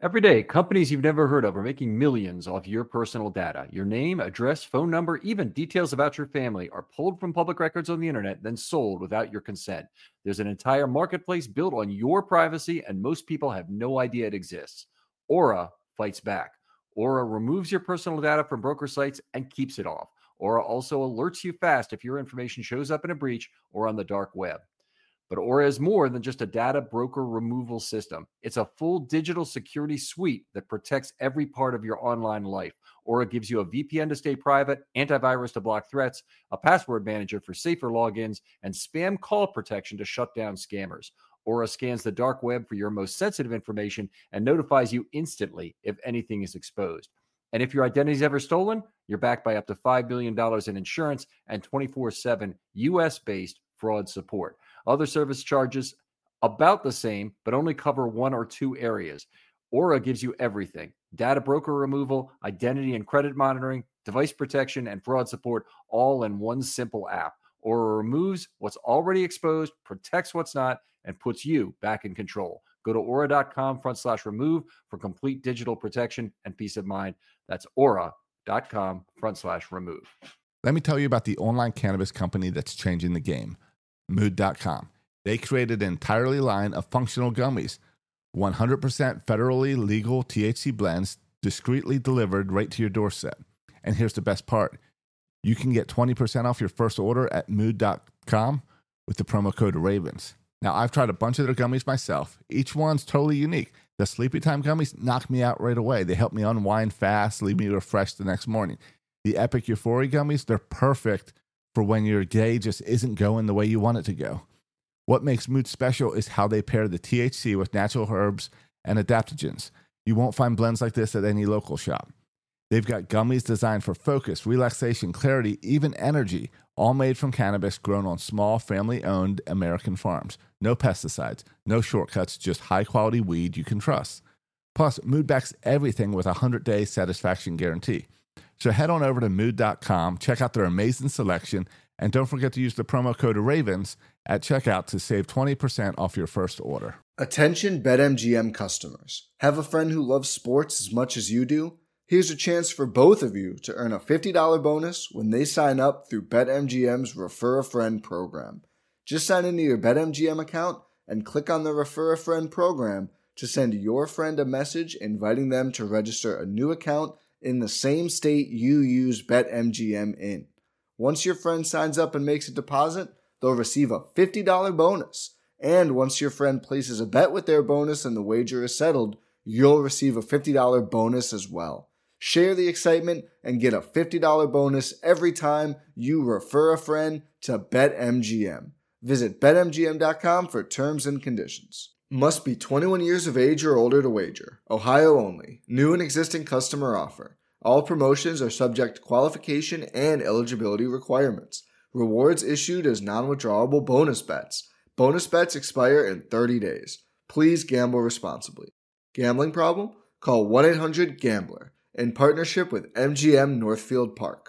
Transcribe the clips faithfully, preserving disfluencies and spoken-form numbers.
Every day, companies you've never heard of are making millions off your personal data. Your name, address, phone number, even details about your family are pulled from public records on the internet, then sold without your consent. There's an entire marketplace built on your privacy, and most people have no idea it exists. Aura fights back. Aura removes your personal data from broker sites and keeps it off. Aura also alerts you fast if your information shows up in a breach or on the dark web. But Aura is more than just a data broker removal system. It's a full digital security suite that protects every part of your online life. Aura gives you a V P N to stay private, antivirus to block threats, a password manager for safer logins, and spam call protection to shut down scammers. Aura scans the dark web for your most sensitive information and notifies you instantly if anything is exposed. And if your identity is ever stolen, you're backed by up to five billion dollars in insurance and twenty-four seven U S-based fraud support. Other service charges about the same, but only cover one or two areas. Aura gives you everything: data broker removal, identity and credit monitoring, device protection, and fraud support, all in one simple app. Aura removes what's already exposed, protects what's not, and puts you back in control. Go to aura.com front slash remove for complete digital protection and peace of mind. That's aura.com front slash remove. Let me tell you about the online cannabis company that's changing the game. Mood dot com. They created an entirely line of functional gummies, one hundred percent federally legal T H C blends, discreetly delivered right to your doorstep. And here's the best part. You can get twenty percent off your first order at mood dot com with the promo code RAVENS. Now, I've tried a bunch of their gummies myself. Each one's totally unique. The Sleepy Time gummies knock me out right away. They help me unwind fast, leave me refreshed the next morning. The Epic Euphoria gummies, they're perfect for when your day just isn't going the way you want it to go. What makes Mood special is how they pair the T H C with natural herbs and adaptogens. You won't find blends like this at any local shop. They've got gummies designed for focus, relaxation, clarity, even energy, all made from cannabis grown on small, family-owned American farms. No pesticides, no shortcuts, just high-quality weed you can trust. Plus, Mood backs everything with a hundred-day satisfaction guarantee. So head on over to mood dot com, check out their amazing selection, and don't forget to use the promo code RAVENS at checkout to save twenty percent off your first order. Attention BetMGM customers. Have a friend who loves sports as much as you do? Here's a chance for both of you to earn a fifty dollars bonus when they sign up through BetMGM's Refer a Friend program. Just sign into your BetMGM account and click on the Refer a Friend program to send your friend a message inviting them to register a new account in the same state you use BetMGM in. Once your friend signs up and makes a deposit, they'll receive a fifty dollars bonus. And once your friend places a bet with their bonus and the wager is settled, you'll receive a fifty dollars bonus as well. Share the excitement and get a fifty dollars bonus every time you refer a friend to BetMGM. Visit bet M G M dot com for terms and conditions. Must be twenty-one years of age or older to wager. Ohio only. New and existing customer offer. All promotions are subject to qualification and eligibility requirements. Rewards issued as non-withdrawable bonus bets. Bonus bets expire in thirty days. Please gamble responsibly. Gambling problem? Call one eight hundred gambler in partnership with M G M Northfield Park.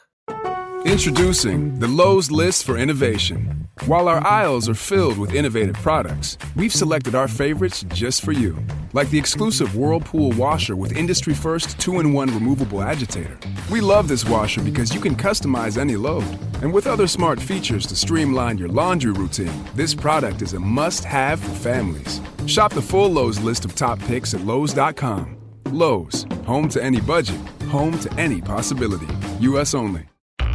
Introducing the Lowe's List for Innovation. While our aisles are filled with innovative products, we've selected our favorites just for you. Like the exclusive Whirlpool washer with industry-first two in one removable agitator. We love this washer because you can customize any load. And with other smart features to streamline your laundry routine, this product is a must-have for families. Shop the full Lowe's list of top picks at Lowe's dot com. Lowe's, home to any budget, home to any possibility. U S only.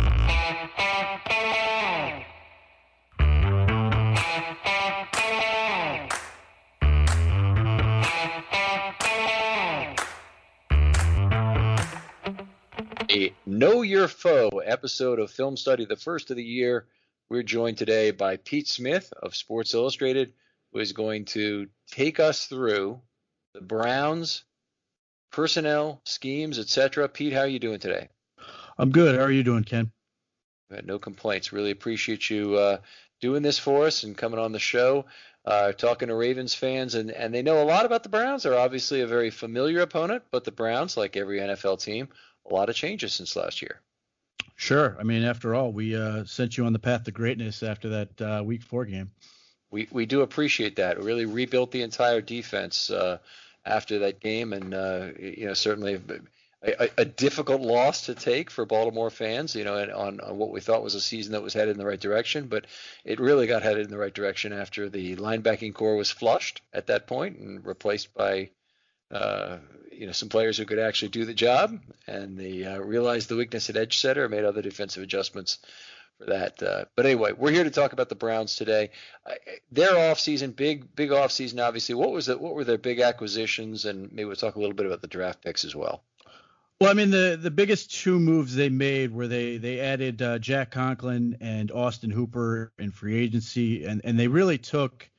A Know Your Foe episode of Film Study, the first of the year. We're joined today by Pete Smith of Sports Illustrated, who is going to take us through the Browns, personnel, schemes, et cetera. Pete, how are you doing today? I'm good. How are you doing, Ken? No complaints. Really appreciate you uh, doing this for us and coming on the show, uh, talking to Ravens fans. And, and they know a lot about the Browns. They're obviously a very familiar opponent, but the Browns, like every N F L team, a lot of changes since last year. Sure. I mean, after all, we uh, sent you on the path to greatness after that uh, week four game. We we do appreciate that. We really rebuilt the entire defense uh, after that game, and uh, you know, certainly a, a difficult loss to take for Baltimore fans, you know, on, on what we thought was a season that was headed in the right direction, but it really got headed in the right direction after the linebacking core was flushed at that point and replaced by, uh, you know, some players who could actually do the job, and they uh, realized the weakness at edge setter, made other defensive adjustments for that. Uh, but anyway, we're here to talk about the Browns today. Uh, their offseason, big, big offseason, obviously. What was it? What were their big acquisitions? And maybe we'll talk a little bit about the draft picks as well. Well, I mean, the, the biggest two moves they made were they they added uh, Jack Conklin and Austin Hooper in free agency, and, and they really took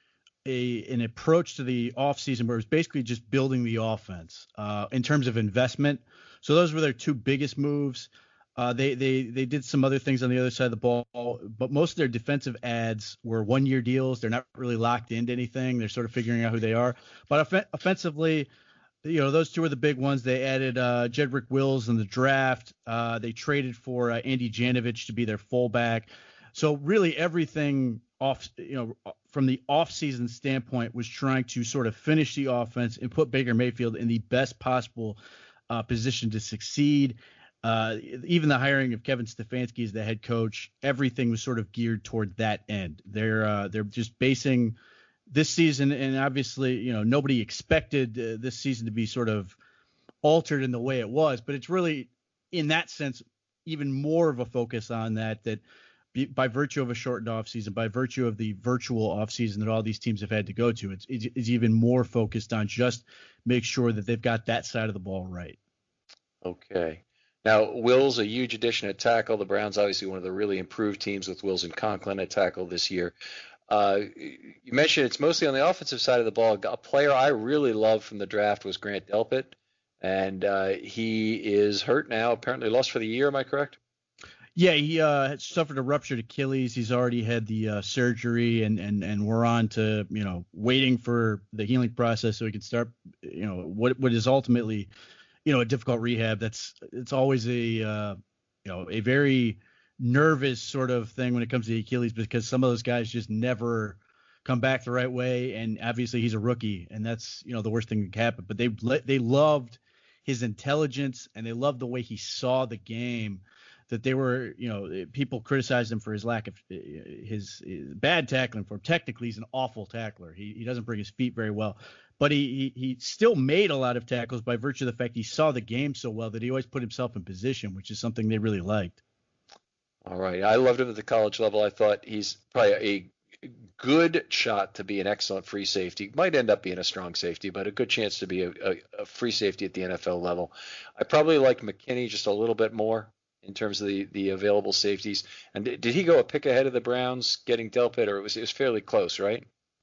a an approach to the offseason where it was basically just building the offense uh, in terms of investment. So those were their two biggest moves. Uh, they they they did some other things on the other side of the ball, but most of their defensive ads were one-year deals. They're not really locked into anything. They're sort of figuring out who they are. But off- offensively, you know, those two are the big ones. They added uh, Jedrick Wills in the draft. Uh, they traded for uh, Andy Janovich to be their fullback. So really everything off, you know, from the offseason standpoint was trying to sort of finish the offense and put Baker Mayfield in the best possible uh, position to succeed. Uh, even the hiring of Kevin Stefanski as the head coach, everything was sort of geared toward that end. They're uh, they're just basing this season, and obviously, you know, nobody expected uh, this season to be sort of altered in the way it was, but it's really, in that sense, even more of a focus on that, that be, by virtue of a shortened offseason, by virtue of the virtual offseason that all these teams have had to go to, it's, it's, it's even more focused on just make sure that they've got that side of the ball right. Okay. Now, Wills, a huge addition at tackle. The Browns, obviously, one of the really improved teams with Wills and Conklin at tackle this year. Uh, you mentioned it's mostly on the offensive side of the ball. A player I really loved from the draft was Grant Delpit, and uh, he is hurt now, apparently lost for the year. Am I correct? Yeah, he uh, suffered a ruptured Achilles. He's already had the uh, surgery, and, and, and we're on to, you know, waiting for the healing process so he can start, you know, what what is ultimately, you know, a difficult rehab. That's it's always a, uh, you know, a very nervous sort of thing when it comes to the Achilles, because some of those guys just never come back the right way, and obviously he's a rookie, and that's, you know, the worst thing that can happen. But they they loved his intelligence, and they loved the way he saw the game. That they were, you know, people criticized him for his lack of his, his bad tackling form. Technically, he's an awful tackler. He he doesn't bring his feet very well, but he, he he still made a lot of tackles by virtue of the fact he saw the game so well that he always put himself in position, which is something they really liked. All right. I loved him at the college level. I thought he's probably a good shot to be an excellent free safety. Might end up being a strong safety, but a good chance to be a, a, a free safety at the N F L level. I probably liked McKinney just a little bit more in terms of the, the available safeties. And did, did he go a pick ahead of the Browns getting Delpit, or it was, it was fairly close, right?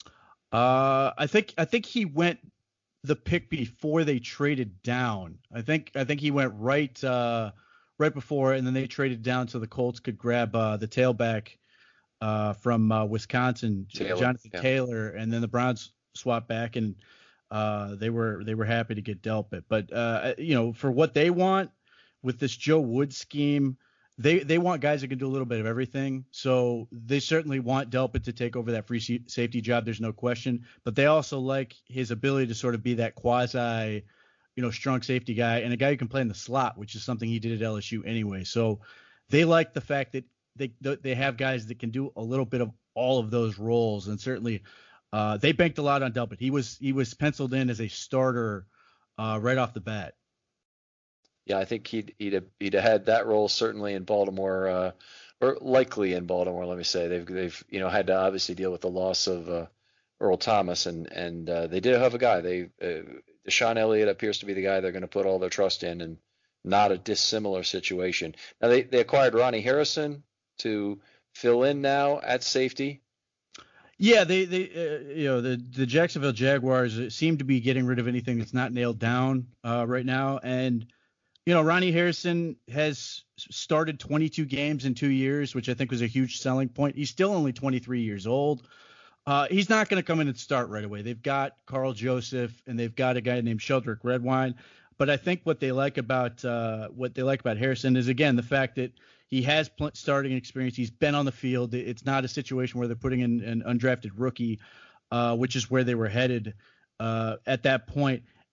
Uh, I think I think he went the pick before they traded down. I think I think he went right uh, right before, and then they traded down so the Colts could grab uh, the tailback uh, from uh, Wisconsin, Taylor, Jonathan yeah. Taylor, and then the Browns swapped back, and uh, they were they were happy to get Delpit. But uh, you know, for what they want with this Joe Woods scheme, they they want guys that can do a little bit of everything. So they certainly want Delpit to take over that free safety job. There's no question. But they also like his ability to sort of be that quasi, you know, strong safety guy, and a guy who can play in the slot, which is something he did at L S U anyway. So they like the fact that they they have guys that can do a little bit of all of those roles, and certainly uh, they banked a lot on Delpit. He was he was penciled in as a starter uh, right off the bat. Yeah, I think he'd he'd have, he'd have had that role certainly in Baltimore, uh, or likely in Baltimore. Let me say they've they've you know had to obviously deal with the loss of uh, Earl Thomas, and and uh, they did have a guy. They uh, Deshaun Elliott appears to be the guy they're going to put all their trust in, and not a dissimilar situation. Now they they acquired Ronnie Harrison to fill in now at safety. Yeah, they they uh, you know the the Jacksonville Jaguars seem to be getting rid of anything that's not nailed down uh, right now, and you know, Ronnie Harrison has started twenty-two games in two years, which I think was a huge selling point. He's still only twenty-three years old. Uh, he's not going to come in and start right away. They've got Carl Joseph, and they've got a guy named Sheldrick Redwine. But I think what they like about uh, what they like about Harrison is, again, the fact that he has pl- starting experience. He's been on the field. It's not a situation where they're putting in an undrafted rookie, uh, which is where they were headed uh, at that point.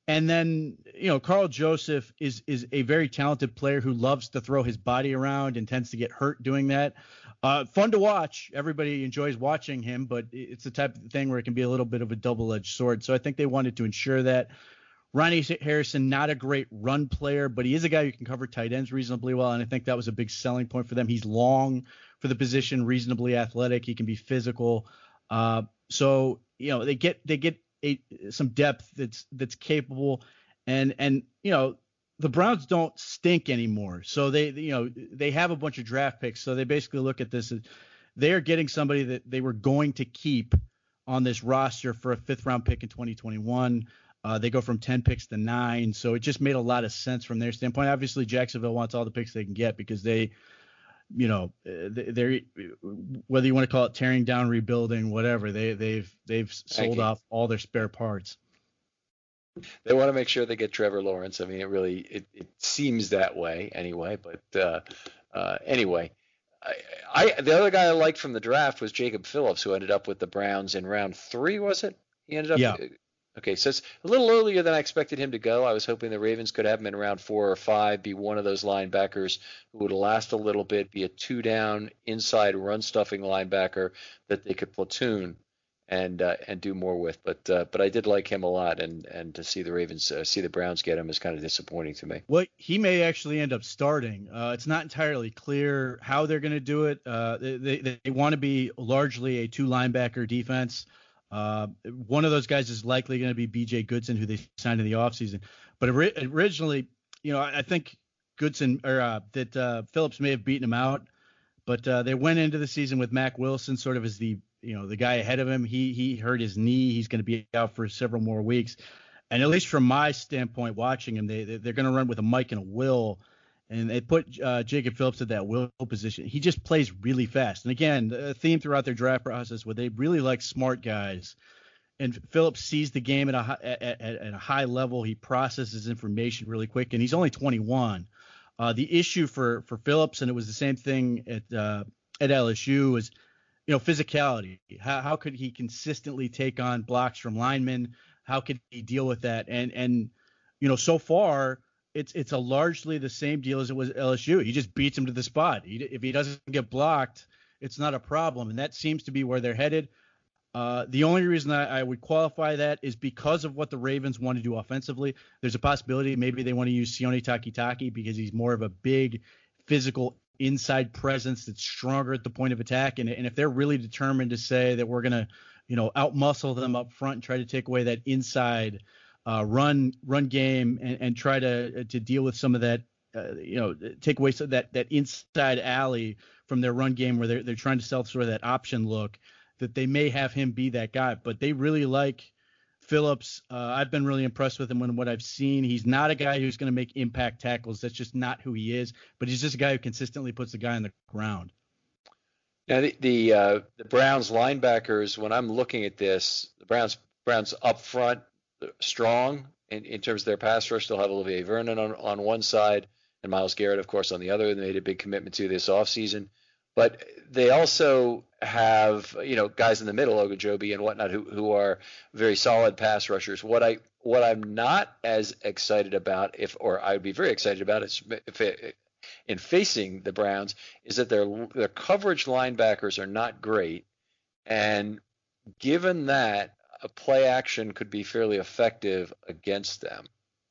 And then, you know, Carl Joseph is is a very talented player who loves to throw his body around and tends to get hurt doing that. Uh, fun to watch. Everybody enjoys watching him, but it's the type of thing where it can be a little bit of a double-edged sword. So I think they wanted to ensure that. Ronnie Harrison, not a great run player, but he is a guy who can cover tight ends reasonably well, and I think that was a big selling point for them. He's long for the position, reasonably athletic. He can be physical. Uh, so, you know, they get they get a, some depth that's that's capable, and and you know, the Browns don't stink anymore. So they you know they have a bunch of draft picks. So they basically look at this as they are getting somebody that they were going to keep on this roster for a fifth round pick in twenty twenty-one. Uh, they go from ten picks to nine. So it just made a lot of sense from their standpoint. Obviously, Jacksonville wants all the picks they can get because they, you know, they're, whether you want to call it tearing down, rebuilding, whatever, they, they've they've sold off all their spare parts. They want to make sure they get Trevor Lawrence. I mean, it really it, it seems that way anyway. But uh, uh, anyway, I, I the other guy I liked from the draft was Jacob Phillips, who ended up with the Browns in round three. Was it? He ended up. Yeah. Okay, so it's a little earlier than I expected him to go. I was hoping the Ravens could have him in round four or five, be one of those linebackers who would last a little bit, be a two-down, inside run-stuffing linebacker that they could platoon and uh, and do more with. But uh, but I did like him a lot, and and to see the Ravens, uh, see the Browns get him is kind of disappointing to me. Well, he may actually end up starting. Uh, it's not entirely clear how they're going to do it. Uh, they they, they want to be largely a two-linebacker defense. Uh, one of those guys is likely going to be B J Goodson, who they signed in the offseason. But ori- originally, you know, I, I think Goodson or uh, that uh, Phillips may have beaten him out. But uh, they went into the season with Mack Wilson sort of as the, you know, the guy ahead of him. He he hurt his knee. He's going to be out for several more weeks. And at least from my standpoint, watching him, they they're going to run with a Mike and a Will. And they put uh, Jacob Phillips at that will position. He just plays really fast. And again, the theme throughout their draft process where they really like smart guys. And Phillips sees the game at a, at, at, at a high level. He processes information really quick, and he's only twenty-one. Uh, the issue for for Phillips, and it was the same thing at uh, at L S U, was you know physicality. How how could he consistently take on blocks from linemen? How could he deal with that? And and you know so far. It's it's a largely the same deal as it was at L S U. He just beats him to the spot. He, if he doesn't get blocked, it's not a problem, and that seems to be where they're headed. Uh, the only reason I, I would qualify that is because of what the Ravens want to do offensively. There's a possibility maybe they want to use Sione Takitaki because he's more of a big physical inside presence that's stronger at the point of attack. And, and if they're really determined to say that we're going to, you know, outmuscle them up front and try to take away that inside Uh, run run game and, and try to to deal with some of that, uh, you know, take away some of that that inside alley from their run game where they're they're trying to sell sort of that option look, that they may have him be that guy. But they really like Phillips. Uh, I've been really impressed with him when what I've seen. He's not a guy who's going to make impact tackles. That's just not who he is. But he's just a guy who consistently puts the guy on the ground. Now the the, uh, the Browns linebackers. When I'm looking at this, the Browns Browns up front. Strong in, in terms of their pass rush. They'll have Olivier Vernon on, on one side and Myles Garrett, of course, on the other. They made a big commitment to this offseason. But they also have, you know, guys in the middle, Ogunjobi and whatnot, who who are very solid pass rushers. What I what I'm not as excited about, if or I would be very excited about, is if it, in facing the Browns, is that their their coverage linebackers are not great, and given that, a play action could be fairly effective against them.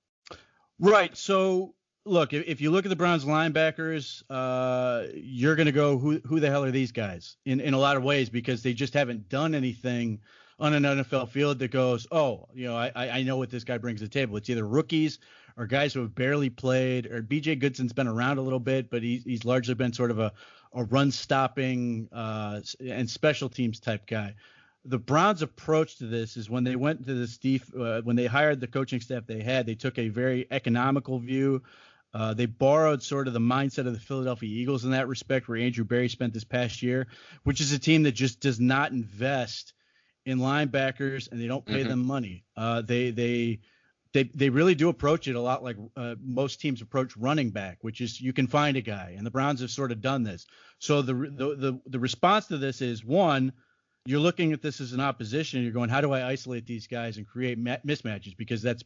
Right. So, look, if, if you look at the Browns linebackers, uh, you're going to go, who who the hell are these guys in, in a lot of ways, because they just haven't done anything on an N F L field that goes, oh, you know, I, I know what this guy brings to the table. It's either rookies or guys who have barely played, or B J Goodson's been around a little bit, but he's, he's largely been sort of a, a run-stopping uh, and special teams type guy. The Browns' approach to this is when they went to the Steve, uh, when they hired the coaching staff they had, they took a very economical view. Uh, they borrowed sort of the mindset of the Philadelphia Eagles in that respect, where Andrew Berry spent this past year, which is a team that just does not invest in linebackers and they don't pay mm-hmm. them money. Uh, they they they they really do approach it a lot like uh, most teams approach running back, which is you can find a guy, and the Browns have sort of done this. So the the the, the response to this is, one, you're looking at this as an opposition. You're going, how do I isolate these guys and create ma- mismatches? Because that's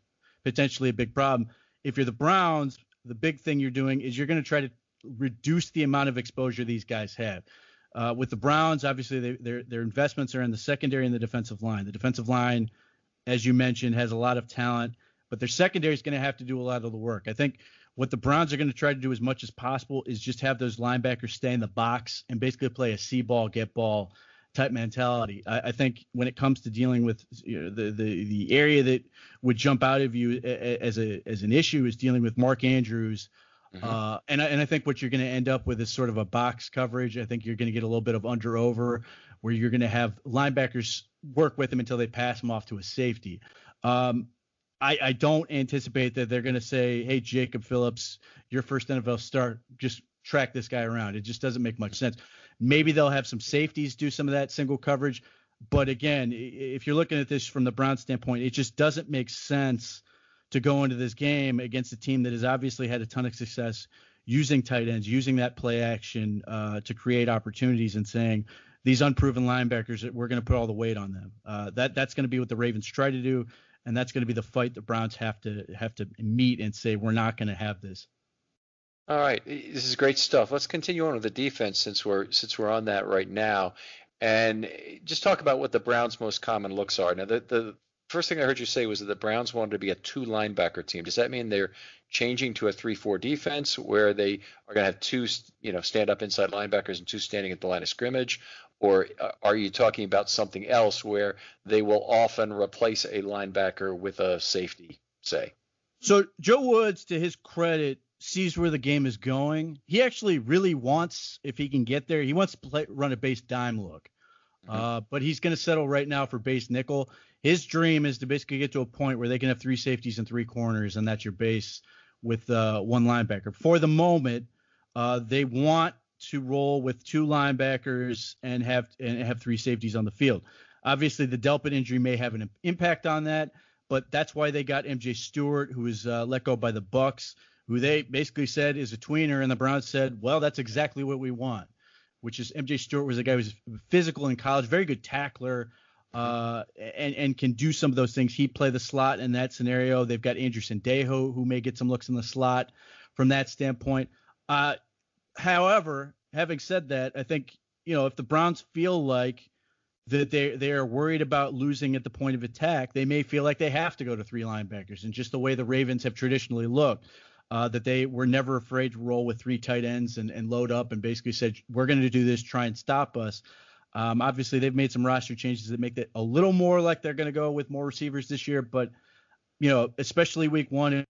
potentially a big problem. If you're the Browns, the big thing you're doing is you're going to try to reduce the amount of exposure these guys have. Uh, with the Browns, obviously, they, their their investments are in the secondary and the defensive line. The defensive line, as you mentioned, has a lot of talent, but their secondary is going to have to do a lot of the work. I think what the Browns are going to try to do as much as possible is just have those linebackers stay in the box and basically play a see ball, get ball type mentality. I, I think when it comes to dealing with, you know, the, the the area that would jump out of you as a as an issue is dealing with Mark Andrews. Mm-hmm. Uh, and, I, and I think what you're going to end up with is sort of a box coverage. I think you're going to get a little bit of under over where you're going to have linebackers work with him until they pass him off to a safety. Um, I, I don't anticipate that they're going to say, hey, Jacob Phillips, your first N F L start, just track this guy around. It just doesn't make much sense. Maybe they'll have some safeties do some of that single coverage. But again, if you're looking at this from the Browns standpoint, it just doesn't make sense to go into this game against a team that has obviously had a ton of success using tight ends, using that play action uh, to create opportunities, and saying these unproven linebackers, that we're going to put all the weight on them. Uh, that that's going to be what the Ravens try to do, and that's going to be the fight the Browns have to have to meet and say we're not going to have this. All right, this is great stuff. Let's continue on with the defense since we're since we're on that right now, and just talk about what the Browns' most common looks are. Now, the the first thing I heard you say was that the Browns wanted to be a two linebacker team. Does that mean they're changing to a three four defense where they are going to have two, you know, stand up inside linebackers and two standing at the line of scrimmage? Or are you talking about something else where they will often replace a linebacker with a safety, say? So Joe Woods, to his credit, sees where the game is going. He actually really wants, if he can get there, he wants to play, run a base dime look. Mm-hmm. Uh, but he's going to settle right now for base nickel. His dream is to basically get to a point where they can have three safeties and three corners, and that's your base with uh, one linebacker. For the moment, uh, they want to roll with two linebackers and have and have three safeties on the field. Obviously, the Delpit injury may have an impact on that, but that's why they got M J Stewart, who was uh, let go by the Bucs, who they basically said is a tweener, and the Browns said, well, that's exactly what we want, which is M J Stewart was a guy who was physical in college, very good tackler, uh, and, and can do some of those things. He play the slot in that scenario. They've got Andrew Sendejo, who may get some looks in the slot from that standpoint. Uh, however, having said that, I think, you know, if the Browns feel like that they they are worried about losing at the point of attack, they may feel like they have to go to three linebackers, and just the way the Ravens have traditionally looked. Uh, that they were never afraid to roll with three tight ends and, and load up and basically said, we're going to do this, try and stop us. Um, obviously, they've made some roster changes that make it a little more like they're going to go with more receivers this year. But, you know, especially week one,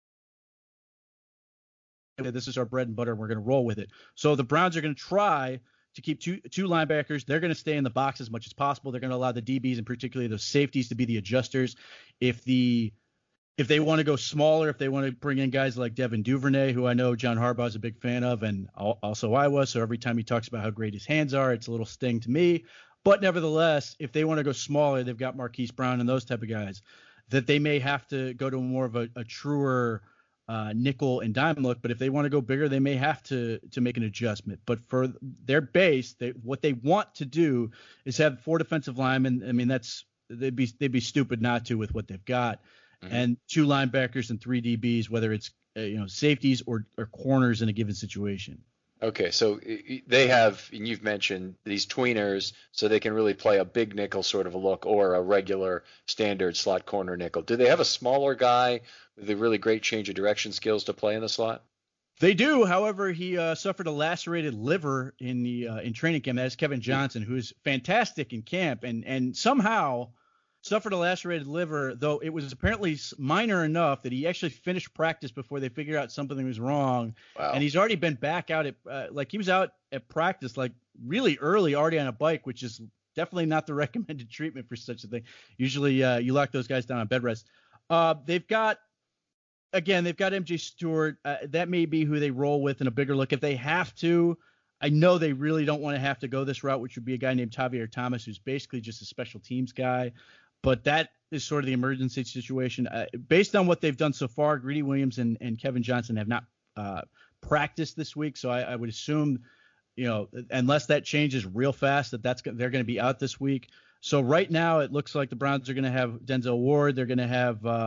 this is our bread and butter, and we're going to roll with it. So the Browns are going to try to keep two two linebackers. They're going to stay in the box as much as possible. They're going to allow the D Bs and particularly those safeties to be the adjusters. If the If they want to go smaller, if they want to bring in guys like Devin Duvernay, who I know John Harbaugh is a big fan of, and also I was, so every time he talks about how great his hands are, it's a little sting to me. But nevertheless, if they want to go smaller, they've got Marquise Brown and those type of guys, that they may have to go to more of a, a truer uh, nickel and dime look. But if they want to go bigger, they may have to to make an adjustment. But for their base, they, what they want to do is have four defensive linemen. I mean, that's they'd be they'd be stupid not to with what they've got. Mm-hmm. And two linebackers and three D Bs, whether it's uh, you know safeties or, or corners in a given situation. Okay, so they have, and you've mentioned these tweeners, so they can really play a big nickel sort of a look or a regular standard slot corner nickel. Do they have a smaller guy with a really great change of direction skills to play in the slot? They do. However, he uh, suffered a lacerated liver in the uh, in training camp. That's Kevin Johnson, who's fantastic in camp, and and somehow suffered a lacerated liver, though it was apparently minor enough that he actually finished practice before they figured out something was wrong. Wow. And he's already been back out at uh, like he was out at practice like really early, already on a bike, which is definitely not the recommended treatment for such a thing. Usually uh, you lock those guys down on bed rest. Uh, they've got, again, they've got M J Stewart. Uh, that may be who they roll with in a bigger look. If they have to, I know they really don't want to have to go this route, which would be a guy named Tavier Thomas, who's basically just a special teams guy. But that is sort of the emergency situation. Uh, based on what they've done so far, Greedy Williams and, and Kevin Johnson have not uh, practiced this week. So I, I would assume, you know, unless that changes real fast, that that's they're going to be out this week. So right now it looks like the Browns are going to have Denzel Ward. They're going to have uh,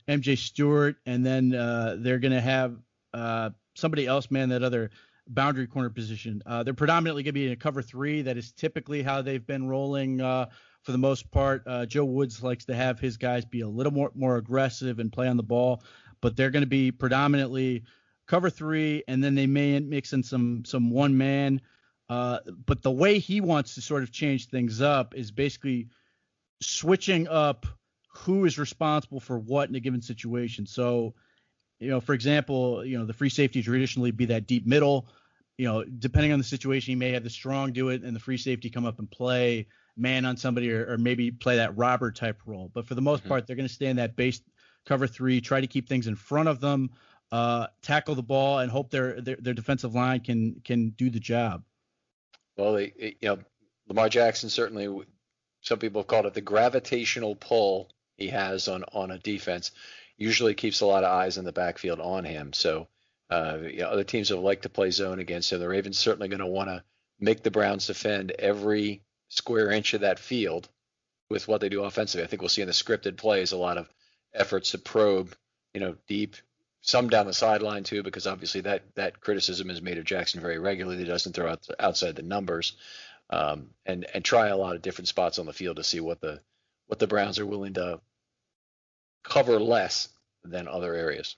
M J Stewart, and then uh, they're going to have uh, somebody else man that other boundary corner position. Uh, they're predominantly going to be in a cover three. That is typically how they've been rolling uh, for the most part. Uh, Joe Woods likes to have his guys be a little more more aggressive and play on the ball, but they're going to be predominantly cover three, and then they may mix in some some one man. Uh, but the way he wants to sort of change things up is basically switching up who is responsible for what in a given situation. So, you know, for example, you know, the free safety traditionally be that deep middle. You know, depending on the situation, he may have the strong do it and the free safety come up and play man on somebody, or, or maybe play that robber type role. But for the most mm-hmm. part, they're going to stay in that base cover three, try to keep things in front of them, uh, tackle the ball, and hope their, their their defensive line can can do the job. Well, they, you know, Lamar Jackson certainly, some people have called it the gravitational pull he has on, on a defense, usually keeps a lot of eyes in the backfield on him. So, uh, you know, other teams have liked to play zone against him. The Ravens certainly going to want to make the Browns defend every square inch of that field with what they do offensively. I think we'll see in the scripted plays a lot of efforts to probe, you know, deep, some down the sideline too, because obviously that that criticism is made of Jackson very regularly. He doesn't throw out outside the numbers, um, and and try a lot of different spots on the field to see what the what the Browns are willing to cover less than other areas.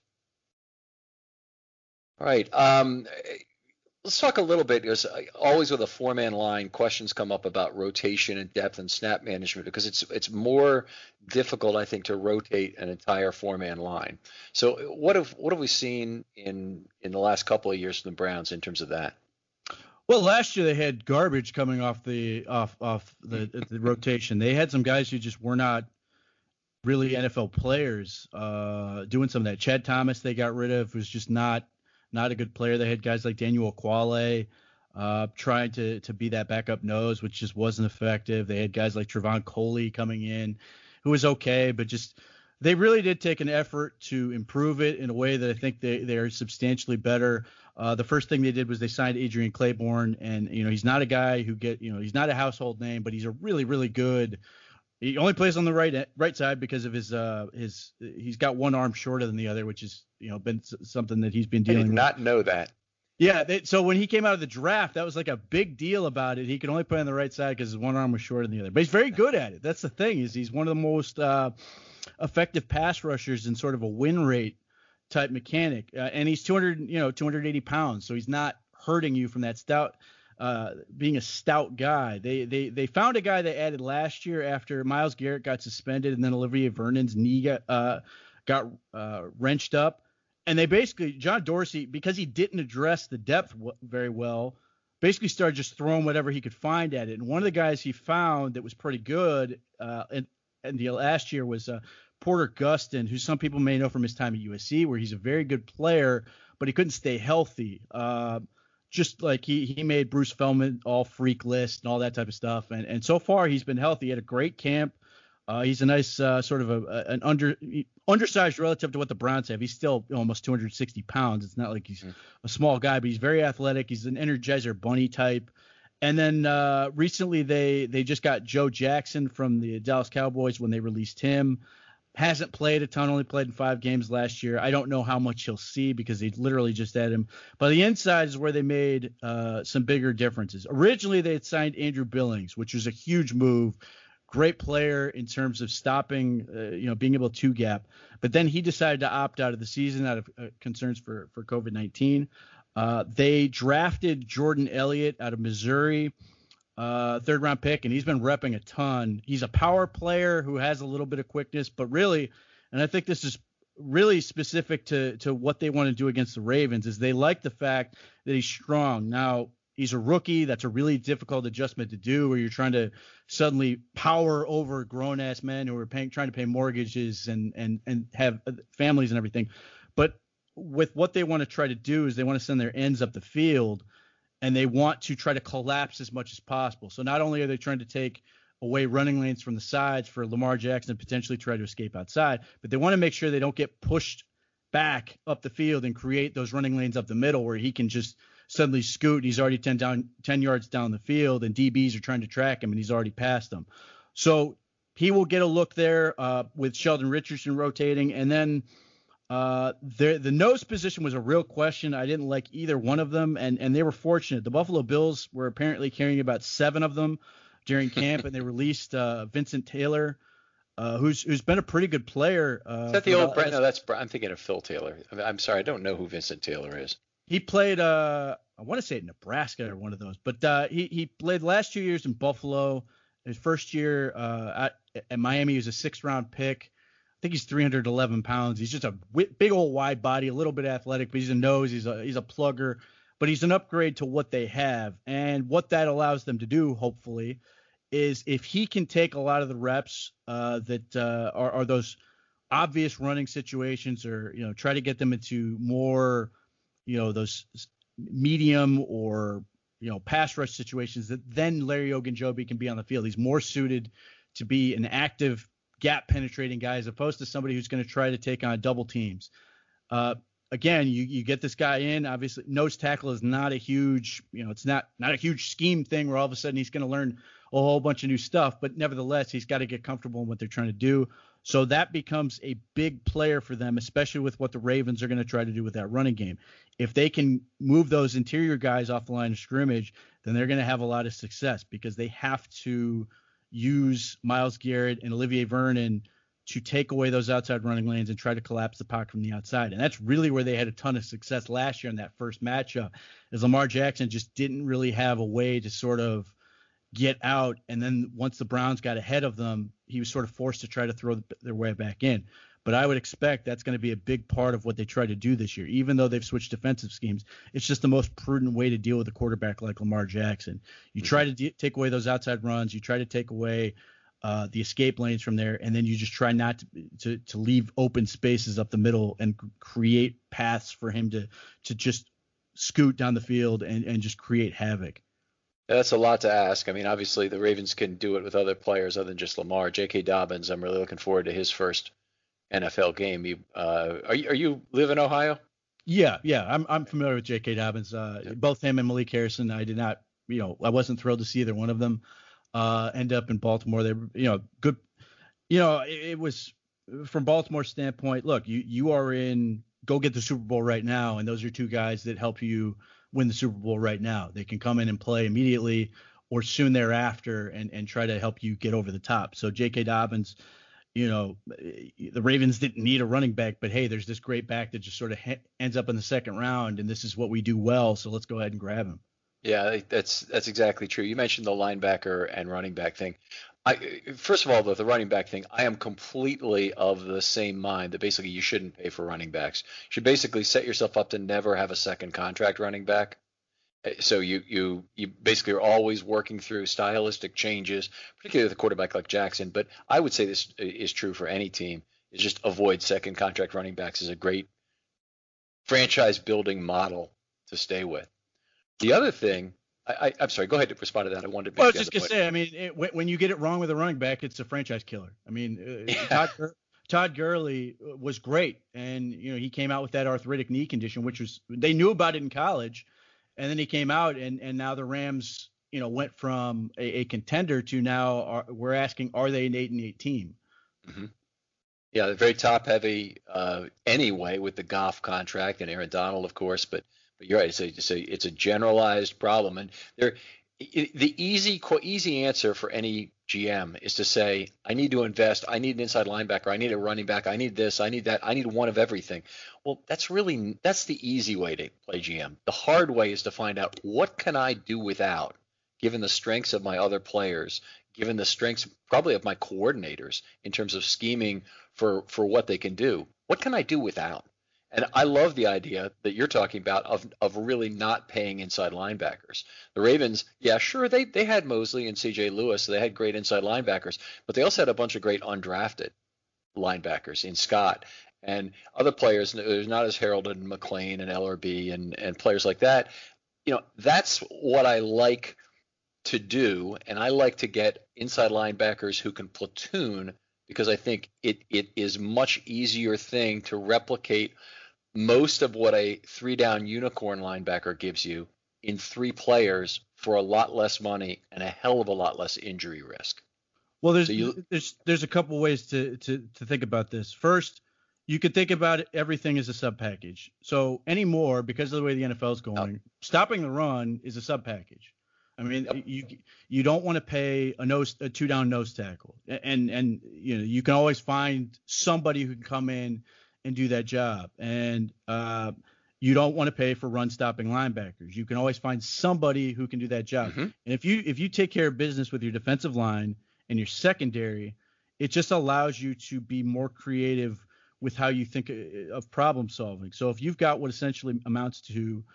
All right, um, let's talk a little bit, because always with a four-man line, questions come up about rotation and depth and snap management, because it's it's more difficult, I think, to rotate an entire four-man line. So what have what have we seen in in the last couple of years from the Browns in terms of that? Well, last year they had garbage coming off the off off the, the rotation. They had some guys who just were not really N F L players uh, doing some of that. Chad Thomas they got rid of, was just not not a good player. They had guys like Daniel Aquale uh, trying to to be that backup nose, which just wasn't effective. They had guys like Trevon Coley coming in, who was okay, but just they really did take an effort to improve it in a way that I think they they are substantially better. Uh, the first thing they did was they signed Adrian Claiborne, and you know he's not a guy who get you know he's not a household name, but he's a really really good. He only plays on the right right side because of his uh his he's got one arm shorter than the other, which is you know been something that he's been dealing with. I did not know that. Yeah, they, so when he came out of the draft, that was like a big deal about it. He could only play on the right side because his one arm was shorter than the other. But he's very good at it. That's the thing, is he's one of the most uh, effective pass rushers in sort of a win rate type mechanic. Uh, and he's two hundred, you know, two hundred eighty pounds, so he's not hurting you from that stout. Uh, being a stout guy. They they they found a guy they added last year after Myles Garrett got suspended, and then Olivier Vernon's knee got uh, got uh, wrenched up, and they basically John Dorsey, because he didn't address the depth w- very well, basically started just throwing whatever he could find at it. And one of the guys he found that was pretty good uh, in, in the last year was uh, Porter Gustin, who some people may know from his time at U S C, where he's a very good player, but he couldn't stay healthy. Uh, Just like he he made Bruce Feldman all freak list and all that type of stuff. And and so far he's been healthy. He had a great camp. Uh, he's a nice uh, sort of a, a an under undersized relative to what the Browns have. He's still almost two hundred sixty pounds. It's not like he's mm. a small guy, but he's very athletic. He's an Energizer Bunny type. And then uh, recently they they just got Joe Jackson from the Dallas Cowboys when they released him. Hasn't played a ton, only played in five games last year. I don't know how much he'll see because they literally just had him. But the inside is where they made uh, some bigger differences. Originally, they had signed Andrew Billings, which was a huge move. Great player in terms of stopping, uh, you know, being able to two gap. But then he decided to opt out of the season out of uh, concerns for, for COVID nineteen. Uh, they drafted Jordan Elliott out of Missouri. Uh, third round pick, and he's been repping a ton. He's a power player who has a little bit of quickness, but really, and I think this is really specific to, to what they want to do against the Ravens, is they like the fact that he's strong. Now, he's a rookie. That's a really difficult adjustment to do, where you're trying to suddenly power over grown ass men who are paying, trying to pay mortgages and, and, and have families and everything. But with what they want to try to do is they want to send their ends up the field, and they want to try to collapse as much as possible. So not only are they trying to take away running lanes from the sides for Lamar Jackson to potentially try to escape outside, but they want to make sure they don't get pushed back up the field and create those running lanes up the middle where he can just suddenly scoot. He's already ten down, ten yards down the field, and D Bs are trying to track him, and he's already past them. So he will get a look there uh, with Sheldon Richardson rotating. And then uh, the the nose position was a real question. I didn't like either one of them, and, and they were fortunate. The Buffalo Bills were apparently carrying about seven of them during camp, and they released uh, Vincent Taylor, uh, who's who's been a pretty good player. Uh, is that the old uh, Brent? No, that's I'm thinking of Phil Taylor. I'm sorry, I don't know who Vincent Taylor is. He played, uh, I want to say Nebraska or one of those, but uh, he he played the last two years in Buffalo. His first year uh, at, at Miami, he was a sixth round pick. I think he's three hundred eleven pounds. He's just a w- big old wide body, a little bit athletic, but he's a nose. He's a he's a plugger, but he's an upgrade to what they have. And what that allows them to do, hopefully, is if he can take a lot of the reps uh, that uh, are, are those obvious running situations, or you know, try to get them into more, you know, those medium or, you know, pass rush situations, that then Larry Ogunjobi can be on the field. He's more suited to be an active gap penetrating guy as opposed to somebody who's going to try to take on double teams. Uh, again, you, you get this guy in, obviously nose tackle is not a huge, you know, it's not, not a huge scheme thing where all of a sudden he's going to learn a whole bunch of new stuff, but nevertheless, he's got to get comfortable in what they're trying to do. So that becomes a big player for them, especially with what the Ravens are going to try to do with that running game. If they can move those interior guys off the line of scrimmage, then they're going to have a lot of success, because they have to use Myles Garrett and Olivier Vernon to take away those outside running lanes and try to collapse the pocket from the outside. And that's really where they had a ton of success last year in that first matchup, is Lamar Jackson just didn't really have a way to sort of get out. And then once the Browns got ahead of them, he was sort of forced to try to throw their way back in. But I would expect that's going to be a big part of what they try to do this year. Even though they've switched defensive schemes, it's just the most prudent way to deal with a quarterback like Lamar Jackson. You try to de- take away those outside runs. You try to take away uh, the escape lanes from there, and then you just try not to, to to leave open spaces up the middle and create paths for him to to just scoot down the field and, and just create havoc. That's a lot to ask. I mean, obviously the Ravens can do it with other players other than just Lamar. J K. Dobbins, I'm really looking forward to his first N F L game. You, uh, are you are you live in Ohio? Yeah, yeah, I'm I'm familiar with J K. Dobbins. Uh, yeah. Both him and Malik Harrison. I did not, you know, I wasn't thrilled to see either one of them uh, end up in Baltimore. They were, you know, good. You know, it, it was from Baltimore's standpoint. Look, you you are in. Go get the Super Bowl right now, and those are two guys that help you win the Super Bowl right now. They can come in and play immediately or soon thereafter and and try to help you get over the top. So J K. Dobbins. You know, the Ravens didn't need a running back, but hey, there's this great back that just sort of ha- ends up in the second round, and this is what we do well, so let's go ahead and grab him. Yeah, that's that's exactly true. You mentioned the linebacker and running back thing. I first of all, the, the running back thing, I am completely of the same mind that basically you shouldn't pay for running backs. You should basically set yourself up to never have a second contract running back. So you you you basically are always working through stylistic changes, particularly with a quarterback like Jackson. But I would say this is true for any team: is just avoid second contract running backs is a great franchise building model to stay with. The other thing, I, I I'm sorry, go ahead and respond to that. I wanted to. Well, I was just gonna point. say, I mean, it, when you get it wrong with a running back, it's a franchise killer. I mean, uh, yeah. Todd, Gur- Todd Gurley was great, and you know he came out with that arthritic knee condition, which was they knew about it in college. And then he came out, and, and now the Rams, you know, went from a, a contender to now are, we're asking, are they an eight and eight team? Mm-hmm. Yeah, they're very top heavy uh, anyway with the Goff contract and Aaron Donald, of course. But but you're right, it's a it's a, it's a generalized problem, and there the easy easy answer for any G M is to say, I need to invest. I need an inside linebacker. I need a running back. I need this. I need that. I need one of everything. Well, that's really that's the easy way to play G M. The hard way is to find out what can I do without, given the strengths of my other players, given the strengths probably of my coordinators in terms of scheming for for what they can do. What can I do without? And I love the idea that you're talking about of of really not paying inside linebackers. The Ravens, yeah, sure, they they had Mosley and C J Lewis, so they had great inside linebackers, but they also had a bunch of great undrafted linebackers in Scott and other players. There's not as heralded McLean and L R B and and players like that. You know, that's what I like to do, and I like to get inside linebackers who can platoon because I think it it is much easier thing to replicate most of what a three-down unicorn linebacker gives you in three players for a lot less money and a hell of a lot less injury risk. Well, there's So you- there's there's a couple ways to to to think about this. First, you could think about it, everything as a sub package. So anymore, because of the way the N F L is going, stopping the run is a sub package. I mean, Yep. you you don't want to pay a nose a two down nose tackle, and and you know you can always find somebody who can come in and do that job, and uh, you don't want to pay for run stopping linebackers. You can always find somebody who can do that job, Mhm. and if you if you take care of business with your defensive line and your secondary, it just allows you to be more creative with how you think uh, of problem solving. So if you've got what essentially amounts to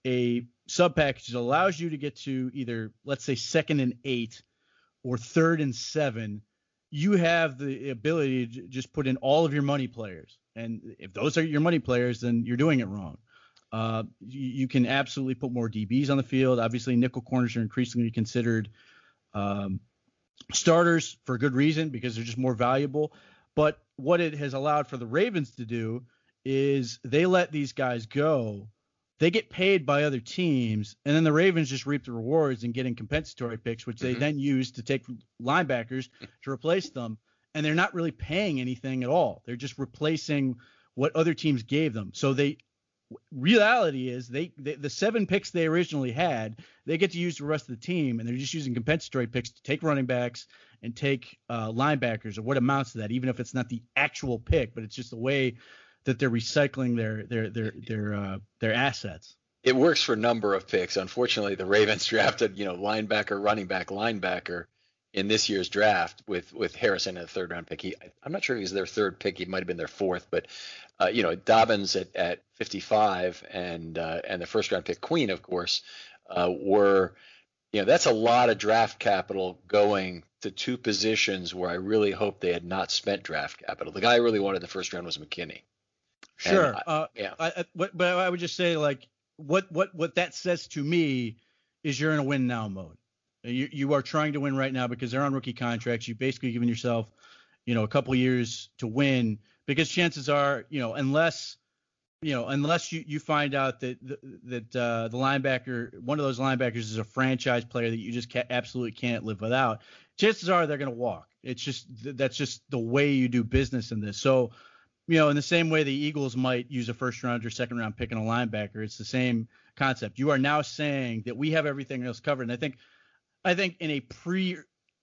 a sub package that allows you to get to either, let's say, second and eight or third and seven, you have the ability to just put in all of your money players. And if those are your money players, then you're doing it wrong. Uh, you, you can absolutely put more D Bs on the field. Obviously, nickel corners are increasingly considered um, starters for good reason, because they're just more valuable. But what it has allowed for the Ravens to do is they let these guys go. They get paid by other teams, and then the Ravens just reap the rewards and getting compensatory picks, which they Mhm. then use to take linebackers to replace them. And they're not really paying anything at all. They're just replacing what other teams gave them. So they, reality is they, they the seven picks they originally had, they get to use the rest of the team, and they're just using compensatory picks to take running backs and take uh, linebackers, or what amounts to that, even if it's not the actual pick, but it's just the way that they're recycling their their their their uh, their assets. It works for a number of picks. Unfortunately, the Ravens drafted, you know, linebacker, running back, linebacker in this year's draft with with Harrison in the third round pick. He, I'm not sure he was their third pick. He might have been their fourth, but uh, you know, Dobbins at, at fifty-five and uh, and the first round pick Queen, of course, uh, were, you know, that's a lot of draft capital going to two positions where I really hope they had not spent draft capital. The guy I really wanted in the first round was McKinney. Sure. I, uh, yeah. I, I, but, but I would just say, like, what what what that says to me is you're in a win now mode. You you are trying to win right now because they're on rookie contracts. You've basically given yourself, you know, a couple years to win, because chances are, you know, unless you know, unless you, you find out that that uh, the linebacker, one of those linebackers, is a franchise player that you just can't, absolutely can't live without, chances are they're going to walk. It's just that's just the way you do business in this. So, you know, in the same way the Eagles might use a first round or second round pick on a linebacker, it's the same concept. You are now saying that we have everything else covered. And I think, I think in a pre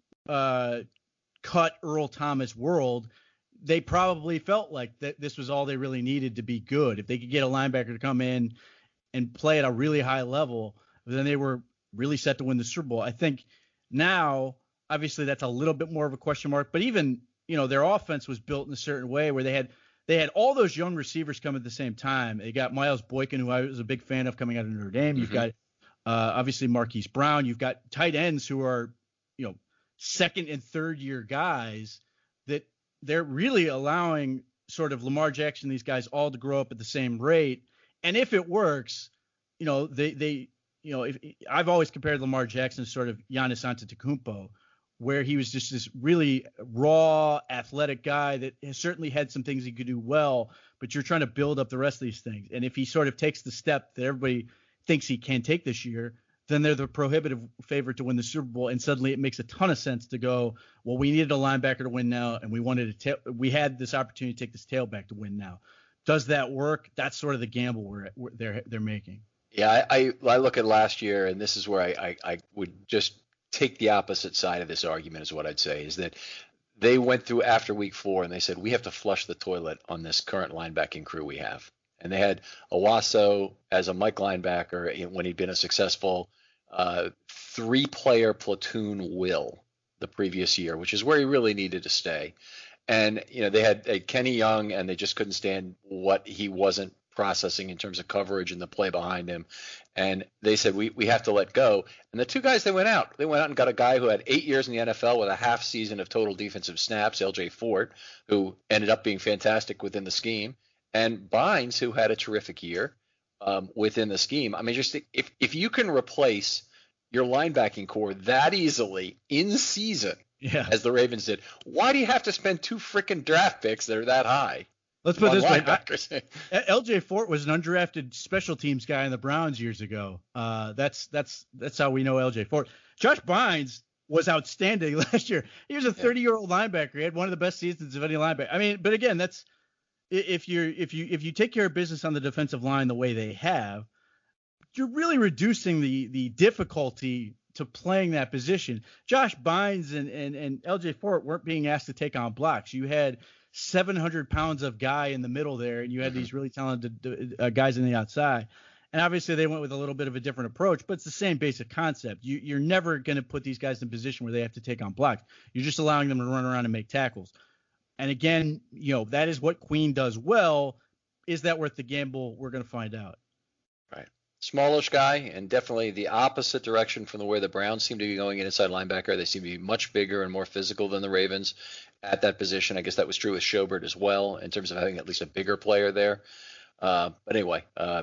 uh, cut Earl Thomas world, they probably felt like that this was all they really needed to be good. If they could get a linebacker to come in and play at a really high level, then they were really set to win the Super Bowl. I think now, obviously, that's a little bit more of a question mark. But even, you know, their offense was built in a certain way where they had they had all those young receivers come at the same time. They got Miles Boykin, who I was a big fan of coming out of Notre Dame. You've Mhm. got uh, obviously Marquise Brown. You've got tight ends who are, you know, second and third year guys that they're really allowing sort of Lamar Jackson, these guys all to grow up at the same rate. And if it works, you know, they, they, you know, if, I've always compared Lamar Jackson to sort of Giannis Antetokounmpo, where he was just this really raw, athletic guy that has certainly had some things he could do well, but you're trying to build up the rest of these things. And if he sort of takes the step that everybody thinks he can take this year, then they're the prohibitive favorite to win the Super Bowl. And suddenly it makes a ton of sense to go, well, we needed a linebacker to win now, and we wanted to ta- we had this opportunity to take this tailback to win now. Does that work? That's sort of the gamble we're, we're they're they're making. Yeah, I, I I look at last year, and this is where I, I, I would just take the opposite side of this argument, is what I'd say, is that they went through after week four and they said, we have to flush the toilet on this current linebacking crew we have. And they had Owasso as a Mike linebacker when he'd been a successful uh, three-player platoon will the previous year, which is where he really needed to stay. And, you know, they had uh, Kenny Young, and they just couldn't stand what he wasn't processing in terms of coverage and the play behind him. And they said, we, we have to let go. And the two guys, they went out. They went out and got a guy who had eight years in the N F L with a half season of total defensive snaps, L J Fort, who ended up being fantastic within the scheme, and Bynes, who had a terrific year um, within the scheme. I mean, just if, if you can replace your linebacking core that easily in season, Yeah. as the Ravens did, why do you have to spend two freaking draft picks that are that high? Let's put it this way. Linebackers. L J Fort was an undrafted special teams guy in the Browns years ago. Uh, that's that's that's how we know L J Fort. Josh Bynes was outstanding last year. He was a thirty-year-old linebacker. He had one of the best seasons of any linebacker. I mean, but again, that's if you're if you if you take care of business on the defensive line the way they have, you're really reducing the the difficulty to playing that position. Josh Bynes and and and L J Fort weren't being asked to take on blocks. You had seven hundred pounds of guy in the middle there, and you had mm-hmm. these really talented uh, guys on the outside. And obviously they went with a little bit of a different approach, but it's the same basic concept. You, you're never going to put these guys in a position where they have to take on blocks. You're just allowing them to run around and make tackles. And again, you know, that is what Queen does well. Is that worth the gamble? We're going to find out. Right. Smallish guy, and definitely the opposite direction from the way the Browns seem to be going inside linebacker. They seem to be much bigger and more physical than the Ravens at that position. I guess that was true with Schobert as well in terms of having at least a bigger player there. Uh, but anyway, uh,